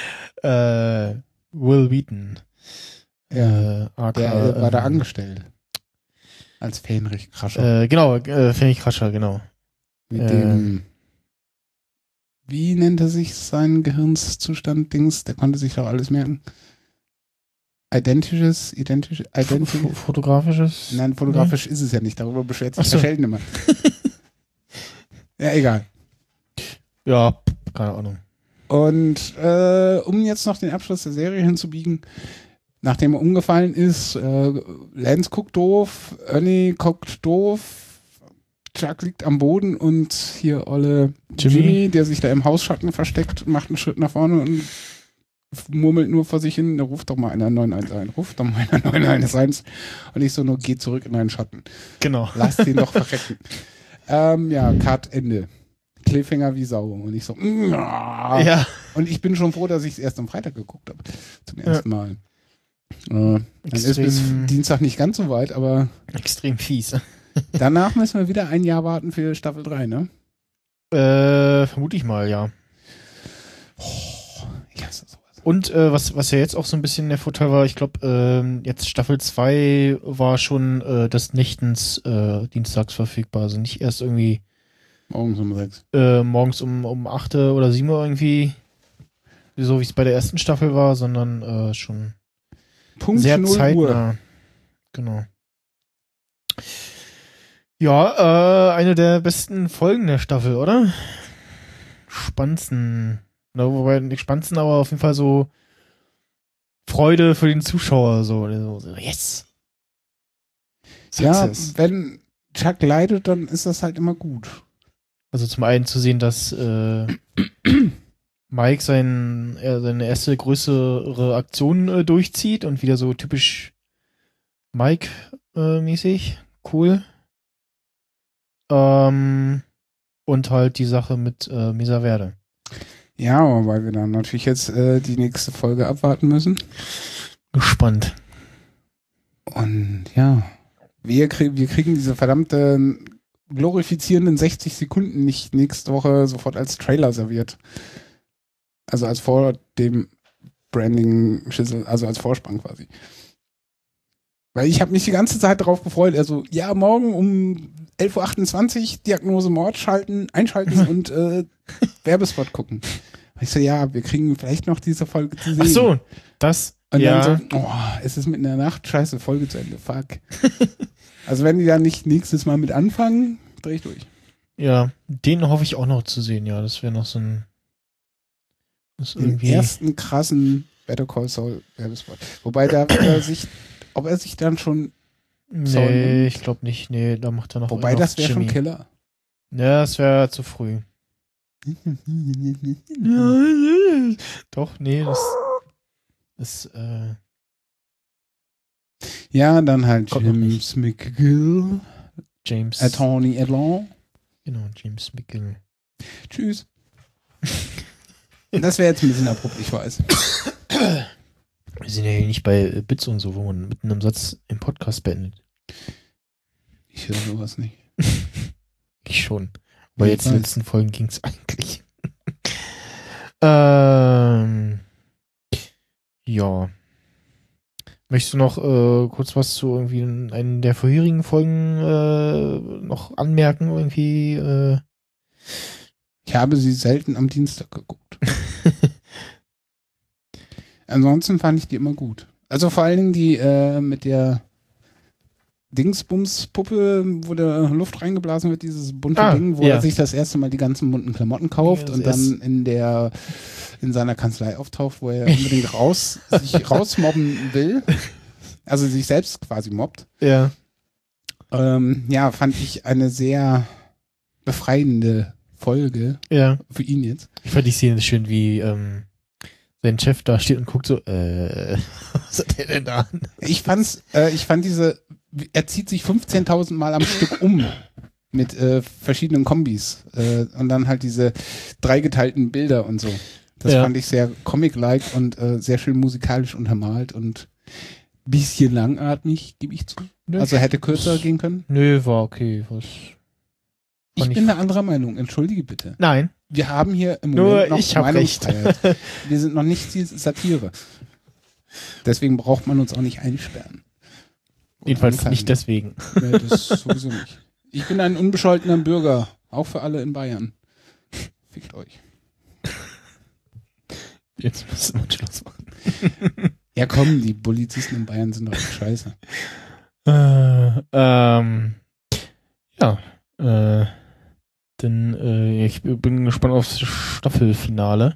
B: Will Wheaton.
A: Ja, der war da angestellt. Als Fähnrich-Krascher.
B: Genau, Fähnrich-Krascher, genau.
A: Mit dem, wie nennt er sich sein Gehirnszustand, Dings? Der konnte sich doch alles merken. Identisch.
B: Fotografisches?
A: Nein, fotografisch ist es ja nicht. Darüber beschwert sich der Sheldon immer. Ja, egal.
B: Ja, keine Ahnung.
A: Und um jetzt noch den Abschluss der Serie hinzubiegen, nachdem er umgefallen ist, Lance guckt doof, Ernie guckt doof, Chuck liegt am Boden und hier olle Jimmy, der sich da im Hausschatten versteckt, macht einen Schritt nach vorne und murmelt nur vor sich hin, ruft doch mal einer 911 ruft doch mal einer 911 und ich so nur, geh zurück in deinen Schatten.
B: Genau.
A: Lass den doch verrecken. Ja, Cut, Ende. Cliffhanger wie Sau. Und ich so,
B: ja.
A: Und ich bin schon froh, dass ich es erst am Freitag geguckt habe. Zum ersten Mal. Dann ist bis Dienstag nicht ganz so weit, aber
B: extrem fies.
A: Danach müssen wir wieder ein Jahr warten für Staffel 3, ne?
B: Vermute ich mal, ja.
A: Ich hasse sowas.
B: Und was ja jetzt auch so ein bisschen der Vorteil war, ich glaube, jetzt Staffel 2 war schon des Nächtens dienstags verfügbar. Also nicht erst irgendwie
A: morgens um 6.
B: Morgens um 8 oder 7 irgendwie, so wie es bei der ersten Staffel war, sondern schon
A: Punkt
B: sehr
A: 0
B: zeitnah.
A: Uhr.
B: Genau. Ja, eine der besten Folgen der Staffel, oder? Spannendsten. Na, wobei nicht spannendsten, aber auf jeden Fall so Freude für den Zuschauer. So yes! Success.
A: Ja, wenn Chuck leidet, dann ist das halt immer gut.
B: Also zum einen zu sehen, dass Mike seine erste größere Aktion durchzieht und wieder so typisch Mike-mäßig. Cool. Und halt die Sache mit Mesa Verde.
A: Ja, aber weil wir dann natürlich jetzt die nächste Folge abwarten müssen.
B: Gespannt.
A: Und ja, wir kriegen diese verdammte glorifizierenden 60 Sekunden nicht nächste Woche sofort als Trailer serviert. Also als vor dem Branding-Schüssel, also als Vorspann quasi. Weil ich habe mich die ganze Zeit darauf gefreut, also ja, morgen um 11.28 Uhr Diagnose Mord einschalten und Werbespot gucken. Ich so, ja, wir kriegen vielleicht noch diese Folge zu sehen.
B: Ach so, das,
A: und
B: ja.
A: dann so, es ist mitten in der Nacht, scheiße, Folge zu Ende, fuck. Also wenn die da nicht nächstes Mal mit anfangen, dreh ich durch.
B: Ja, den hoffe ich auch noch zu sehen, ja, das wäre noch so ein ist
A: Den
B: irgendwie.
A: ersten krassen Better Call Saul Werbespot. Wobei ob er sich dann schon Saul
B: Nee,
A: nimmt?
B: ich glaube nicht. Nee, da macht er noch.
A: Wobei
B: noch
A: das wäre schon
B: Jimmy.
A: Killer.
B: Ja, das wäre zu früh. Doch, nee, das ist,
A: Ja, dann halt
B: Kommt noch
A: James McGill,
B: James.
A: Tony Edlon.
B: Genau, James McGill.
A: Tschüss. Das wäre jetzt ein bisschen abrupt, ich weiß.
B: Wir sind ja hier nicht bei Bits und so, wo man mitten im Satz im Podcast beendet.
A: Ich höre sowas nicht.
B: Ich schon. Aber jetzt in den
A: Jedenfalls.
B: letzten Folgen ging es eigentlich. Ja. Möchtest du noch kurz was zu irgendwie einen der vorherigen Folgen noch anmerken? Irgendwie,
A: Ich habe sie selten am Dienstag geguckt. Ansonsten fand ich die immer gut. Also vor allen Dingen die mit der Dingsbums-Puppe, wo da Luft reingeblasen wird, dieses bunte Ding, wo
B: ja.
A: er sich das erste Mal die ganzen bunten Klamotten kauft
B: Ja,
A: und
B: das
A: dann in seiner Kanzlei auftaucht, wo er unbedingt sich rausmobben will. Also sich selbst quasi mobbt.
B: Ja.
A: Ja, fand ich eine sehr befreiende Folge
B: Ja.
A: für ihn jetzt.
B: Ich fand die Szene schön, wie sein Chef da steht und guckt so, was hat der denn da an?
A: Ich fand er zieht sich 15.000 Mal am Stück um mit verschiedenen Kombis und dann halt diese dreigeteilten Bilder und so. Das fand ich sehr comic-like und sehr schön musikalisch untermalt und bisschen langatmig, gebe ich zu.
B: Nö,
A: Also hätte kürzer gehen können.
B: Nö, war okay.
A: Ich bin eine anderer Meinung, entschuldige bitte.
B: Nein.
A: Wir haben hier im
B: Nur
A: Moment noch
B: ich hab
A: Meinungsfreiheit. Wir sind noch nicht Satire. Deswegen braucht man uns auch nicht einsperren. Oder
B: Jedenfalls
A: anfangen.
B: nicht deswegen.
A: Nee, das sowieso nicht. Ich bin ein unbescholtener Bürger, auch für alle in Bayern. Fickt euch.
B: Jetzt müssen wir Schluss machen.
A: Ja komm, die Polizisten in Bayern sind doch scheiße.
B: Denn ich bin gespannt aufs Staffelfinale.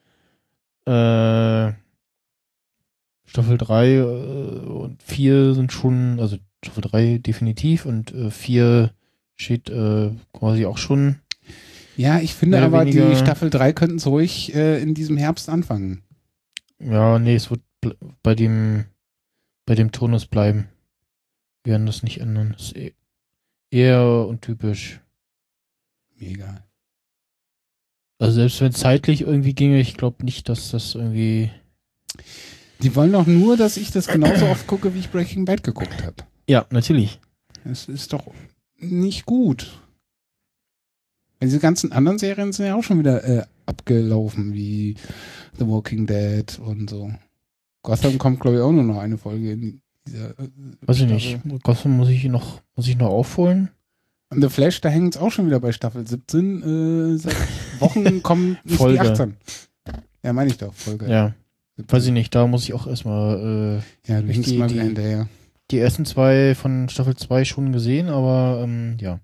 B: Staffel 3 und 4 sind schon, also Staffel 3 definitiv und 4 steht quasi auch schon.
A: Ja, ich finde
B: Mehr oder
A: aber,
B: weniger-
A: die Staffel 3 könnten es ruhig in diesem Herbst anfangen.
B: Ja, nee, es wird bei dem Turnus bleiben. Wir werden das nicht ändern. Das ist eher untypisch.
A: Mega.
B: Also selbst wenn es zeitlich irgendwie ginge, ich glaube nicht, dass das irgendwie...
A: Die wollen doch nur, dass ich das genauso oft gucke, wie ich Breaking Bad geguckt habe.
B: Ja, natürlich.
A: Das ist doch nicht gut. Weil diese ganzen anderen Serien sind ja auch schon wieder abgelaufen, wie The Walking Dead und so. Gotham kommt, glaube ich, auch nur noch eine Folge in dieser
B: Weiß ich
A: Staffel.
B: nicht. Gotham muss ich noch aufholen.
A: Und The Flash, da hängt es auch schon wieder bei Staffel 17. Seit Wochen kommt nicht
B: Folge.
A: die 18. Ja, meine ich doch, Folge.
B: Ja, weiß ich nicht. Da muss ich auch erstmal
A: Ja, du hängst
B: die-
A: mal
B: die-
A: wieder hinterher.
B: die ersten 2 von Staffel 2 schon gesehen, aber ja.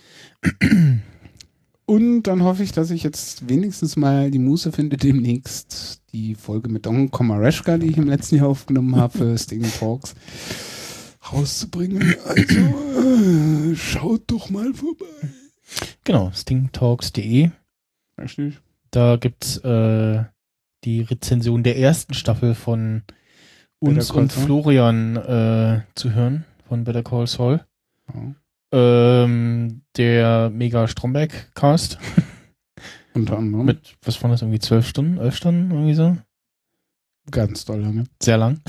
A: Und dann hoffe ich, dass ich jetzt wenigstens mal die Muße finde, demnächst die Folge mit Don Komareshka, die ich im letzten Jahr aufgenommen habe für Sting Talks, rauszubringen. Also, schaut doch mal vorbei.
B: Genau, stingtalks.de.
A: Richtig.
B: Da gibt's die Rezension der ersten Staffel von uns
A: Better Call
B: und
A: Saul.
B: Florian zu hören von Better Call Saul.
A: Ja.
B: Der Mega Stromberg-Cast
A: Unter anderem.
B: mit, was waren das, irgendwie 12 Stunden, 11 Stunden, irgendwie so?
A: Ganz doll lange.
B: Sehr lang.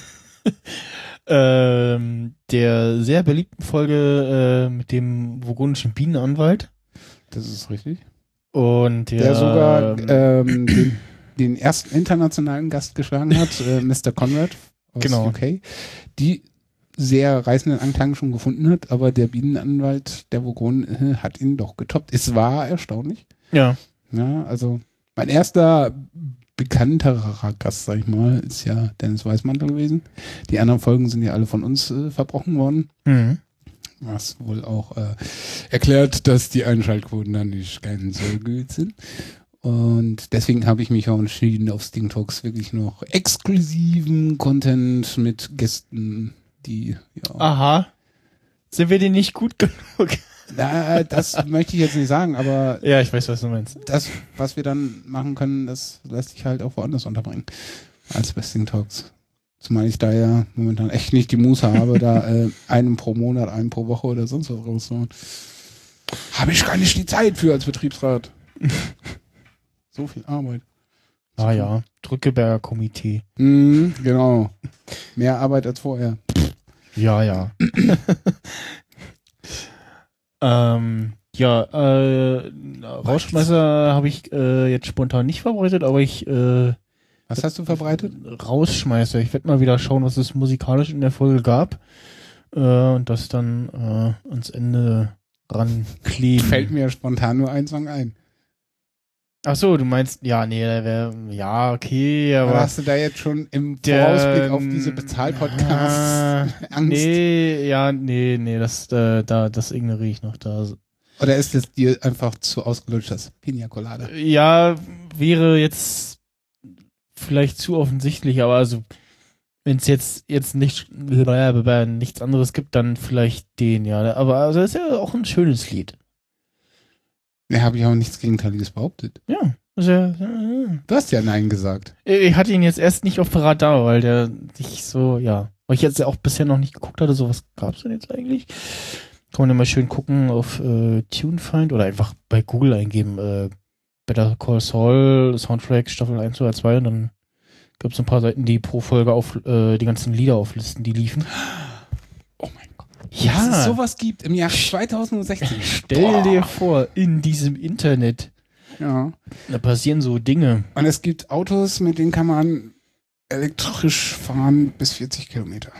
B: Der sehr beliebten Folge mit dem vogonischen Bienenanwalt.
A: Das ist richtig.
B: Und
A: Der sogar den ersten internationalen Gast geschlagen hat, Mr. Conrad aus
B: Genau.
A: UK, die sehr reißenden Anklang schon gefunden hat, aber der Bienenanwalt, der Vogon, hat ihn doch getoppt. Es war erstaunlich.
B: ja.
A: Ja, also mein erster bekannterer Gast, sag ich mal, ist ja Dennis Weißmantel gewesen. Die anderen Folgen sind ja alle von uns verbrochen worden.
B: Mhm.
A: Was wohl auch erklärt, dass die Einschaltquoten dann nicht ganz so gut sind. Und deswegen habe ich mich auch entschieden, auf Sting Talks wirklich noch exklusiven Content mit Gästen, die, ja.
B: Aha. Sind wir denn nicht gut genug?
A: Na, das möchte ich jetzt nicht sagen, aber
B: Ja, ich weiß, was du meinst.
A: das, was wir dann machen können, das lässt sich halt auch woanders unterbringen als bei Sting Talks. Zumal ich da ja momentan echt nicht die Muße habe, da einen pro Monat, einen pro Woche oder sonst was rauszuhauen. Habe ich gar nicht die Zeit für als Betriebsrat. So viel Arbeit.
B: Ah ja, Drückeberger Komitee.
A: Genau. Mehr Arbeit als vorher.
B: Ja, ja. Rausschmeißer habe ich jetzt spontan nicht verbreitet, aber
A: Was hast du verbreitet?
B: Rausschmeißer. Ich werde mal wieder schauen, was es musikalisch in der Folge gab und das dann ans Ende rankleben.
A: Fällt mir spontan nur ein Song ein.
B: Ach so, du meinst, ja, nee, ja, okay, aber
A: hast du da jetzt schon im Vorausblick auf diese Bezahlpodcasts Angst?
B: Nee, das ignoriere ich noch da.
A: Oder ist es dir einfach zu ausgelutscht, das Pina Colada?
B: Ja, wäre jetzt vielleicht zu offensichtlich, aber also, wenn es jetzt nichts anderes gibt, dann vielleicht den, ja. Aber also, das ist ja auch ein schönes Lied.
A: Ne, habe ich auch nichts Gegenteiliges behauptet.
B: Ja.
A: Du hast ja Nein gesagt.
B: Ich hatte ihn jetzt erst nicht auf Parat da, weil der sich so, ja. Weil ich jetzt ja auch bisher noch nicht geguckt hatte, so was gab's denn jetzt eigentlich? Kann man ja mal schön gucken auf TuneFind oder einfach bei Google eingeben, Better Call Saul, Soundtrack, Staffel 1 oder 2 und dann gibt's ein paar Seiten, die pro Folge auf die ganzen Lieder auflisten, die liefen.
A: Oh mein Gott.
B: Ja.
A: Dass es sowas gibt im Jahr 2016.
B: Stell dir vor, in diesem Internet.
A: Ja.
B: Da passieren so Dinge.
A: Und es gibt Autos, mit denen kann man elektrisch fahren bis 40 Kilometer.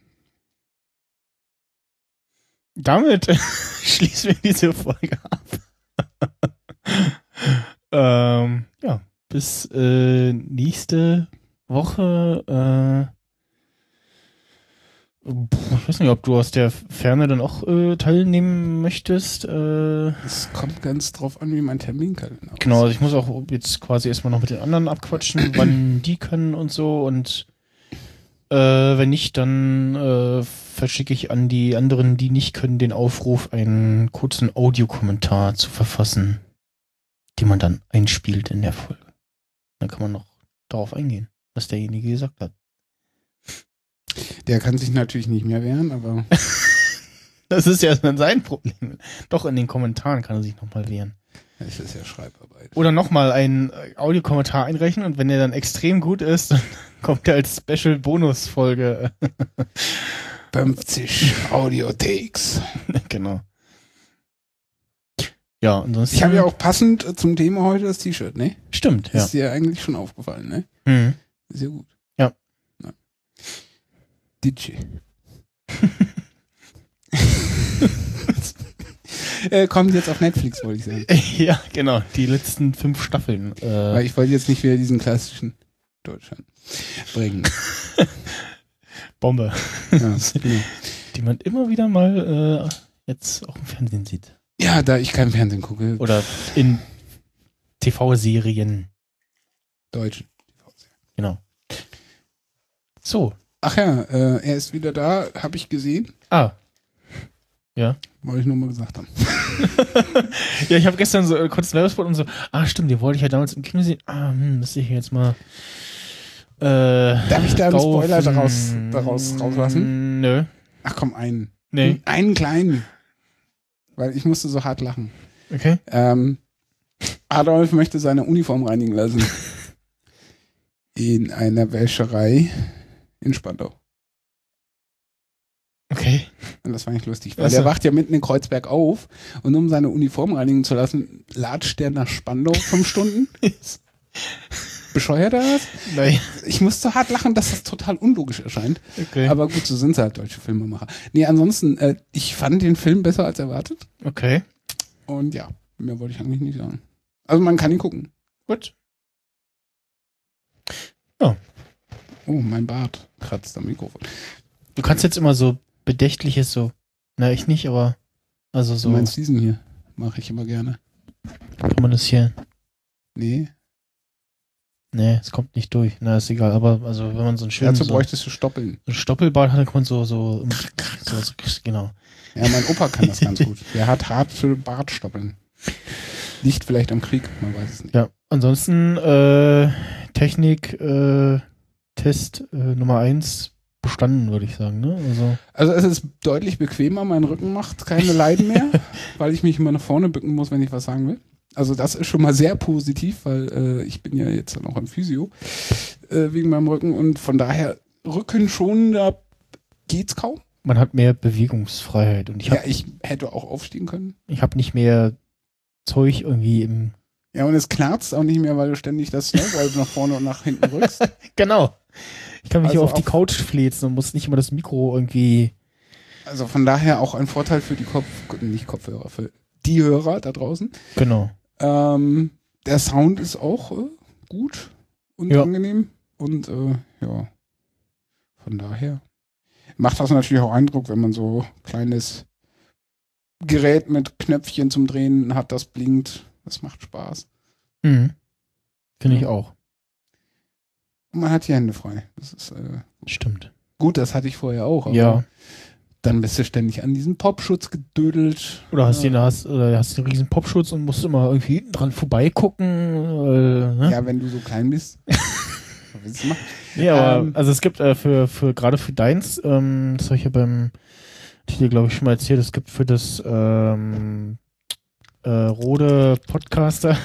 B: Damit schließen wir diese Folge ab. Ja, bis nächste Woche. Ich weiß nicht, ob du aus der Ferne dann auch teilnehmen möchtest.
A: Es kommt ganz drauf an, wie mein Terminkalender aussieht.
B: Genau, also ich muss auch jetzt quasi erstmal noch mit den anderen abquatschen, wann die können und so. Und wenn nicht, dann verschicke ich an die anderen, die nicht können, den Aufruf, einen kurzen Audiokommentar zu verfassen, den man dann einspielt in der Folge. Dann kann man noch darauf eingehen, was derjenige gesagt hat.
A: Der kann sich natürlich nicht mehr wehren, aber...
B: Das ist ja dann sein Problem. Doch, in den Kommentaren kann er sich nochmal wehren.
A: Es ist ja Schreibarbeit.
B: Oder nochmal einen Audiokommentar einreichen und wenn der dann extrem gut ist, dann kommt er als Special-Bonus-Folge.
A: 50 Audio-Takes.
B: Genau. Ja, ansonsten...
A: Ich habe ja auch passend zum Thema heute das T-Shirt, ne?
B: Stimmt, ja.
A: Ist dir eigentlich schon aufgefallen, ne?
B: Mhm.
A: Sehr gut.
B: Ja.
A: DJ. Kommt jetzt auf Netflix, wollte ich sagen.
B: Ja, genau. Die letzten 5 Staffeln.
A: Weil ich wollte jetzt nicht wieder diesen klassischen Deutschland bringen.
B: Bombe.
A: Ja, genau.
B: Die man immer wieder mal jetzt auch im Fernsehen sieht.
A: Ja, da ich kein Fernsehen gucke.
B: Oder in TV-Serien.
A: Deutschen.
B: Genau. So.
A: Ach ja, er ist wieder da, habe ich gesehen.
B: Ah. Ja.
A: Wollte ich nur mal gesagt haben.
B: Ja, ich habe gestern so kurz Werbespot und so, stimmt, den wollte ich ja damals im Kino sehen. Müsste ich jetzt mal
A: darf ich da einen Spoiler daraus rauslassen?
B: Nö.
A: Ach komm, einen.
B: Nee.
A: Einen kleinen. Weil ich musste so hart lachen.
B: Okay.
A: Adolf möchte seine Uniform reinigen lassen. In einer Wäscherei in Spandau.
B: Okay.
A: Und das war nicht lustig, weil der wacht ja mitten in Kreuzberg auf und um seine Uniform reinigen zu lassen, latscht der nach Spandau 5 Stunden. Bescheuert er das?
B: Nein.
A: Ich muss so hart lachen, dass das total unlogisch erscheint.
B: Okay.
A: Aber gut, so sind sie halt deutsche Filmemacher. Nee, ansonsten, ich fand den Film besser als erwartet.
B: Okay.
A: Und ja, mehr wollte ich eigentlich nicht sagen. Also man kann ihn gucken.
B: Gut. Ja.
A: Oh, mein Bart kratzt am Mikrofon.
B: Du kannst jetzt immer so bedächtliches so, ich nicht, aber also so.
A: Du meinst diesen hier? Mache ich immer gerne.
B: Kann man das hier Nee, es kommt nicht durch. Na, ist egal. Aber also wenn man so einen schönen...
A: Dazu bräuchtest du Stoppeln.
B: Ein Stoppelbad hat, dann kann man so genau.
A: Ja, mein Opa kann das ganz gut. Der hat harte Bartstoppeln. Liegt vielleicht am Krieg, man weiß es nicht.
B: Ja, ansonsten Technik, Test Nummer 1 bestanden, würde ich sagen. Ne?
A: Also es ist deutlich bequemer, mein Rücken macht keine Leiden mehr, weil ich mich immer nach vorne bücken muss, wenn ich was sagen will. Also das ist schon mal sehr positiv, weil ich bin ja jetzt noch im Physio wegen meinem Rücken und von daher Rücken schon, da geht's kaum.
B: Man hat mehr Bewegungsfreiheit und
A: ich hätte auch aufstehen können.
B: Ich habe nicht mehr Zeug irgendwie im...
A: Ja, und es knarzt auch nicht mehr, weil du ständig das Snowboard nach vorne und nach hinten rückst.
B: Genau. Ich kann mich hier auf die Couch fläzen und muss nicht immer das Mikro irgendwie...
A: Also von daher auch ein Vorteil für die Kopfhörer, für die Hörer da draußen.
B: Genau.
A: Der Sound ist auch gut und angenehm. Und ja, von daher macht das natürlich auch Eindruck, wenn man so kleines Gerät mit Knöpfchen zum Drehen hat, das blinkt. Das macht Spaß.
B: Mhm. Finde ich auch.
A: Und man hat die Hände frei. Das ist
B: stimmt.
A: Gut, das hatte ich vorher auch. Aber dann bist du ständig an diesen Popschutz gedödelt.
B: Oder hast du einen riesen Popschutz und musst immer irgendwie hinten dran vorbeigucken. Ne?
A: Ja, wenn du so klein bist. Was willst du machen?
B: Ja, aber also es gibt gerade für deins, das habe ich ja beim Titel, glaube ich, schon mal erzählt, es gibt für das Rode Podcaster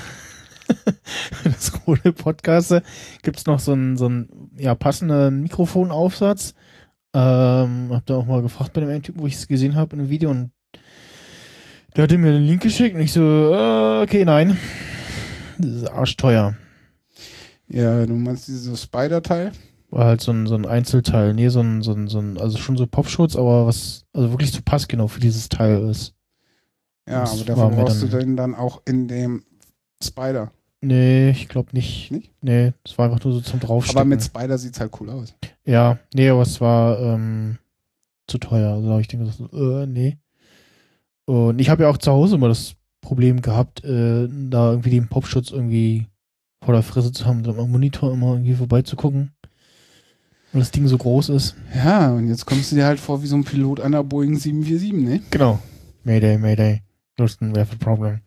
B: gibt es noch so einen passenden Mikrofonaufsatz. Hab da auch mal gefragt bei dem einen Typen, wo ich es gesehen habe in einem Video und der hatte mir den Link geschickt und ich so, okay, nein. Das ist arschteuer.
A: Ja, du meinst dieses Spider-Teil?
B: War halt so ein Einzelteil. Nee, so ein, also schon so Popschutz, aber was, also wirklich so passgenau für dieses Teil ist.
A: Ja, das aber dafür brauchst du den dann auch in dem Spider.
B: Nee, ich glaube nicht.
A: Nicht?
B: Nee, es war einfach nur so zum Draufstecken.
A: Aber mit Spider sieht's halt cool aus.
B: Ja, nee, aber es war zu teuer. Also habe ich gedacht, nee. Und ich habe ja auch zu Hause immer das Problem gehabt, da irgendwie den Popschutz irgendwie vor der Fresse zu haben, am Monitor immer irgendwie vorbeizugucken. Weil das Ding so groß ist.
A: Ja, und jetzt kommst du dir halt vor wie so ein Pilot einer Boeing 747, ne?
B: Genau. Mayday. Houston, we have a problem.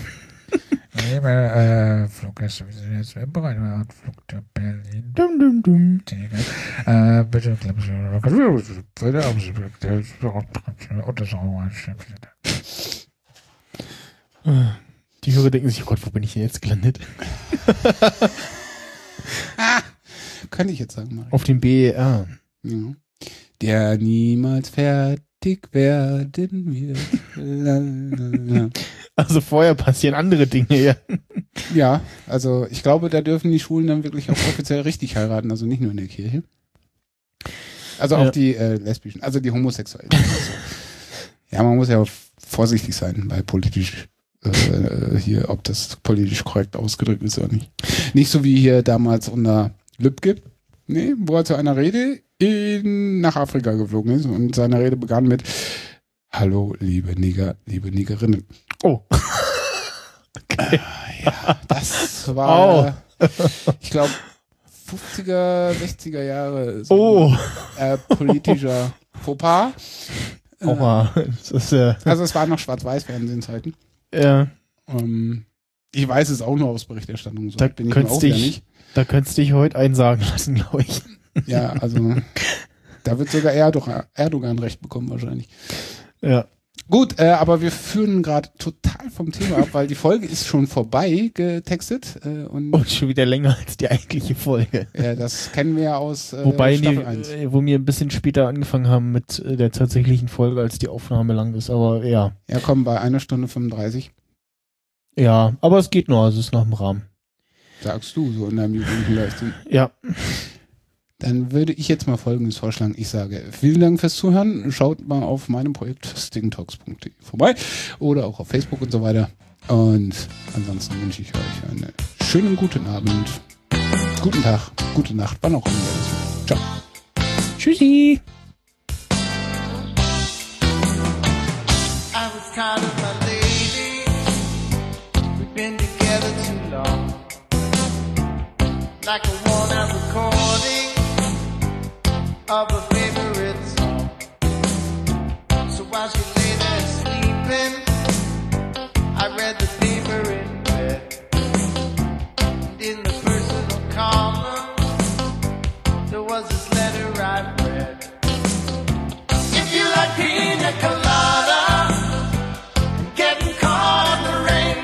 C: Fluggäste, wir sind jetzt bereit. Flug nach Berlin.
B: Dum.
C: Bitte klappen Sie. Bitte haben Sie und das auch einstellen.
B: Die Hörer denken sich, oh Gott, wo bin ich denn jetzt gelandet?
A: Könnte ich jetzt sagen, Marie.
B: Auf dem BER.
A: Ja. Der niemals fertig werden wird.
B: Also vorher passieren andere Dinge, ja.
A: Ja, also ich glaube, da dürfen die Schwulen dann wirklich auch offiziell richtig heiraten, also nicht nur in der Kirche. Also auch die Lesbischen, also die Homosexuellen. Ja, man muss ja vorsichtig sein bei politisch hier, ob das politisch korrekt ausgedrückt ist oder nicht. Nicht so wie hier damals unter Lübcke, nee, wo er zu einer Rede nach Afrika geflogen ist und seine Rede begann mit: Hallo, liebe Neger, liebe Negerinnen.
B: Oh.
A: Okay. Ja, das war, ich glaube, 50er, 60er Jahre so politischer Fauxpas.
B: Das ist ja.
A: Also es waren noch Schwarz-Weiß-Fernsehzeiten.
B: Ja.
A: Ich weiß es auch nur aus Berichterstattung. So
B: da
A: bin ich auch wieder nicht.
B: Da könntest du dich heute einen sagen lassen, glaube ich.
A: Ja, also da wird sogar Erdogan recht bekommen wahrscheinlich.
B: Ja.
A: Gut, aber wir führen gerade total vom Thema ab, weil die Folge ist schon vorbei getextet. Und
B: schon wieder länger als die eigentliche Folge.
A: Ja, das kennen wir ja aus
B: Wobei
A: Staffel 1.
B: Wo wir ein bisschen später angefangen haben mit der tatsächlichen Folge, als die Aufnahme lang ist, aber ja.
A: Ja, komm, bei 1 Stunde 35.
B: Ja, aber es geht noch, also es ist noch im Rahmen.
A: Sagst du, so in deinem jugendlichen Leistung.
B: Ja.
A: Dann würde ich jetzt mal Folgendes vorschlagen. Ich sage vielen Dank fürs Zuhören. Schaut mal auf meinem Projekt stingtalks.de vorbei oder auch auf Facebook und so weiter. Und ansonsten wünsche ich euch einen schönen guten Abend, guten Tag, gute Nacht, wann auch immer ihr das hört. Ciao.
B: Tschüssi.
D: I was kind of my lady. We've been together too long. like a worn-out recording of a favorite song. So while she lay there sleeping, I read the paper in bed. And in the personal column, there was this letter I read. If you like pina colada, getting caught in the rain.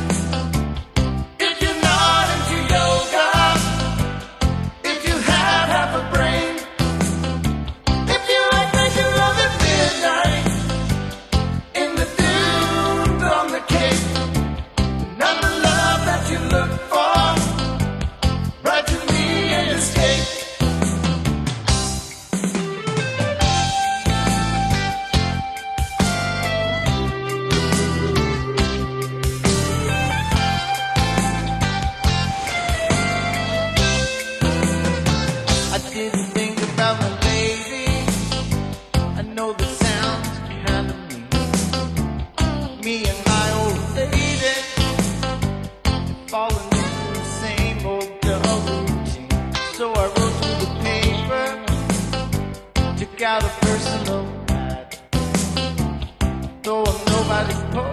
D: If you're not into yoga, if you have half a brain. If you like making love at midnight, in the dunes on the cape. Not the love that you look for, write to me and escape. I didn't think about my baby. I know that sounds kind of mean. Me and my old lady had fallen into the same old dull routine. So I wrote to the paper, took out a personal ad. Though I'm nobody's poet,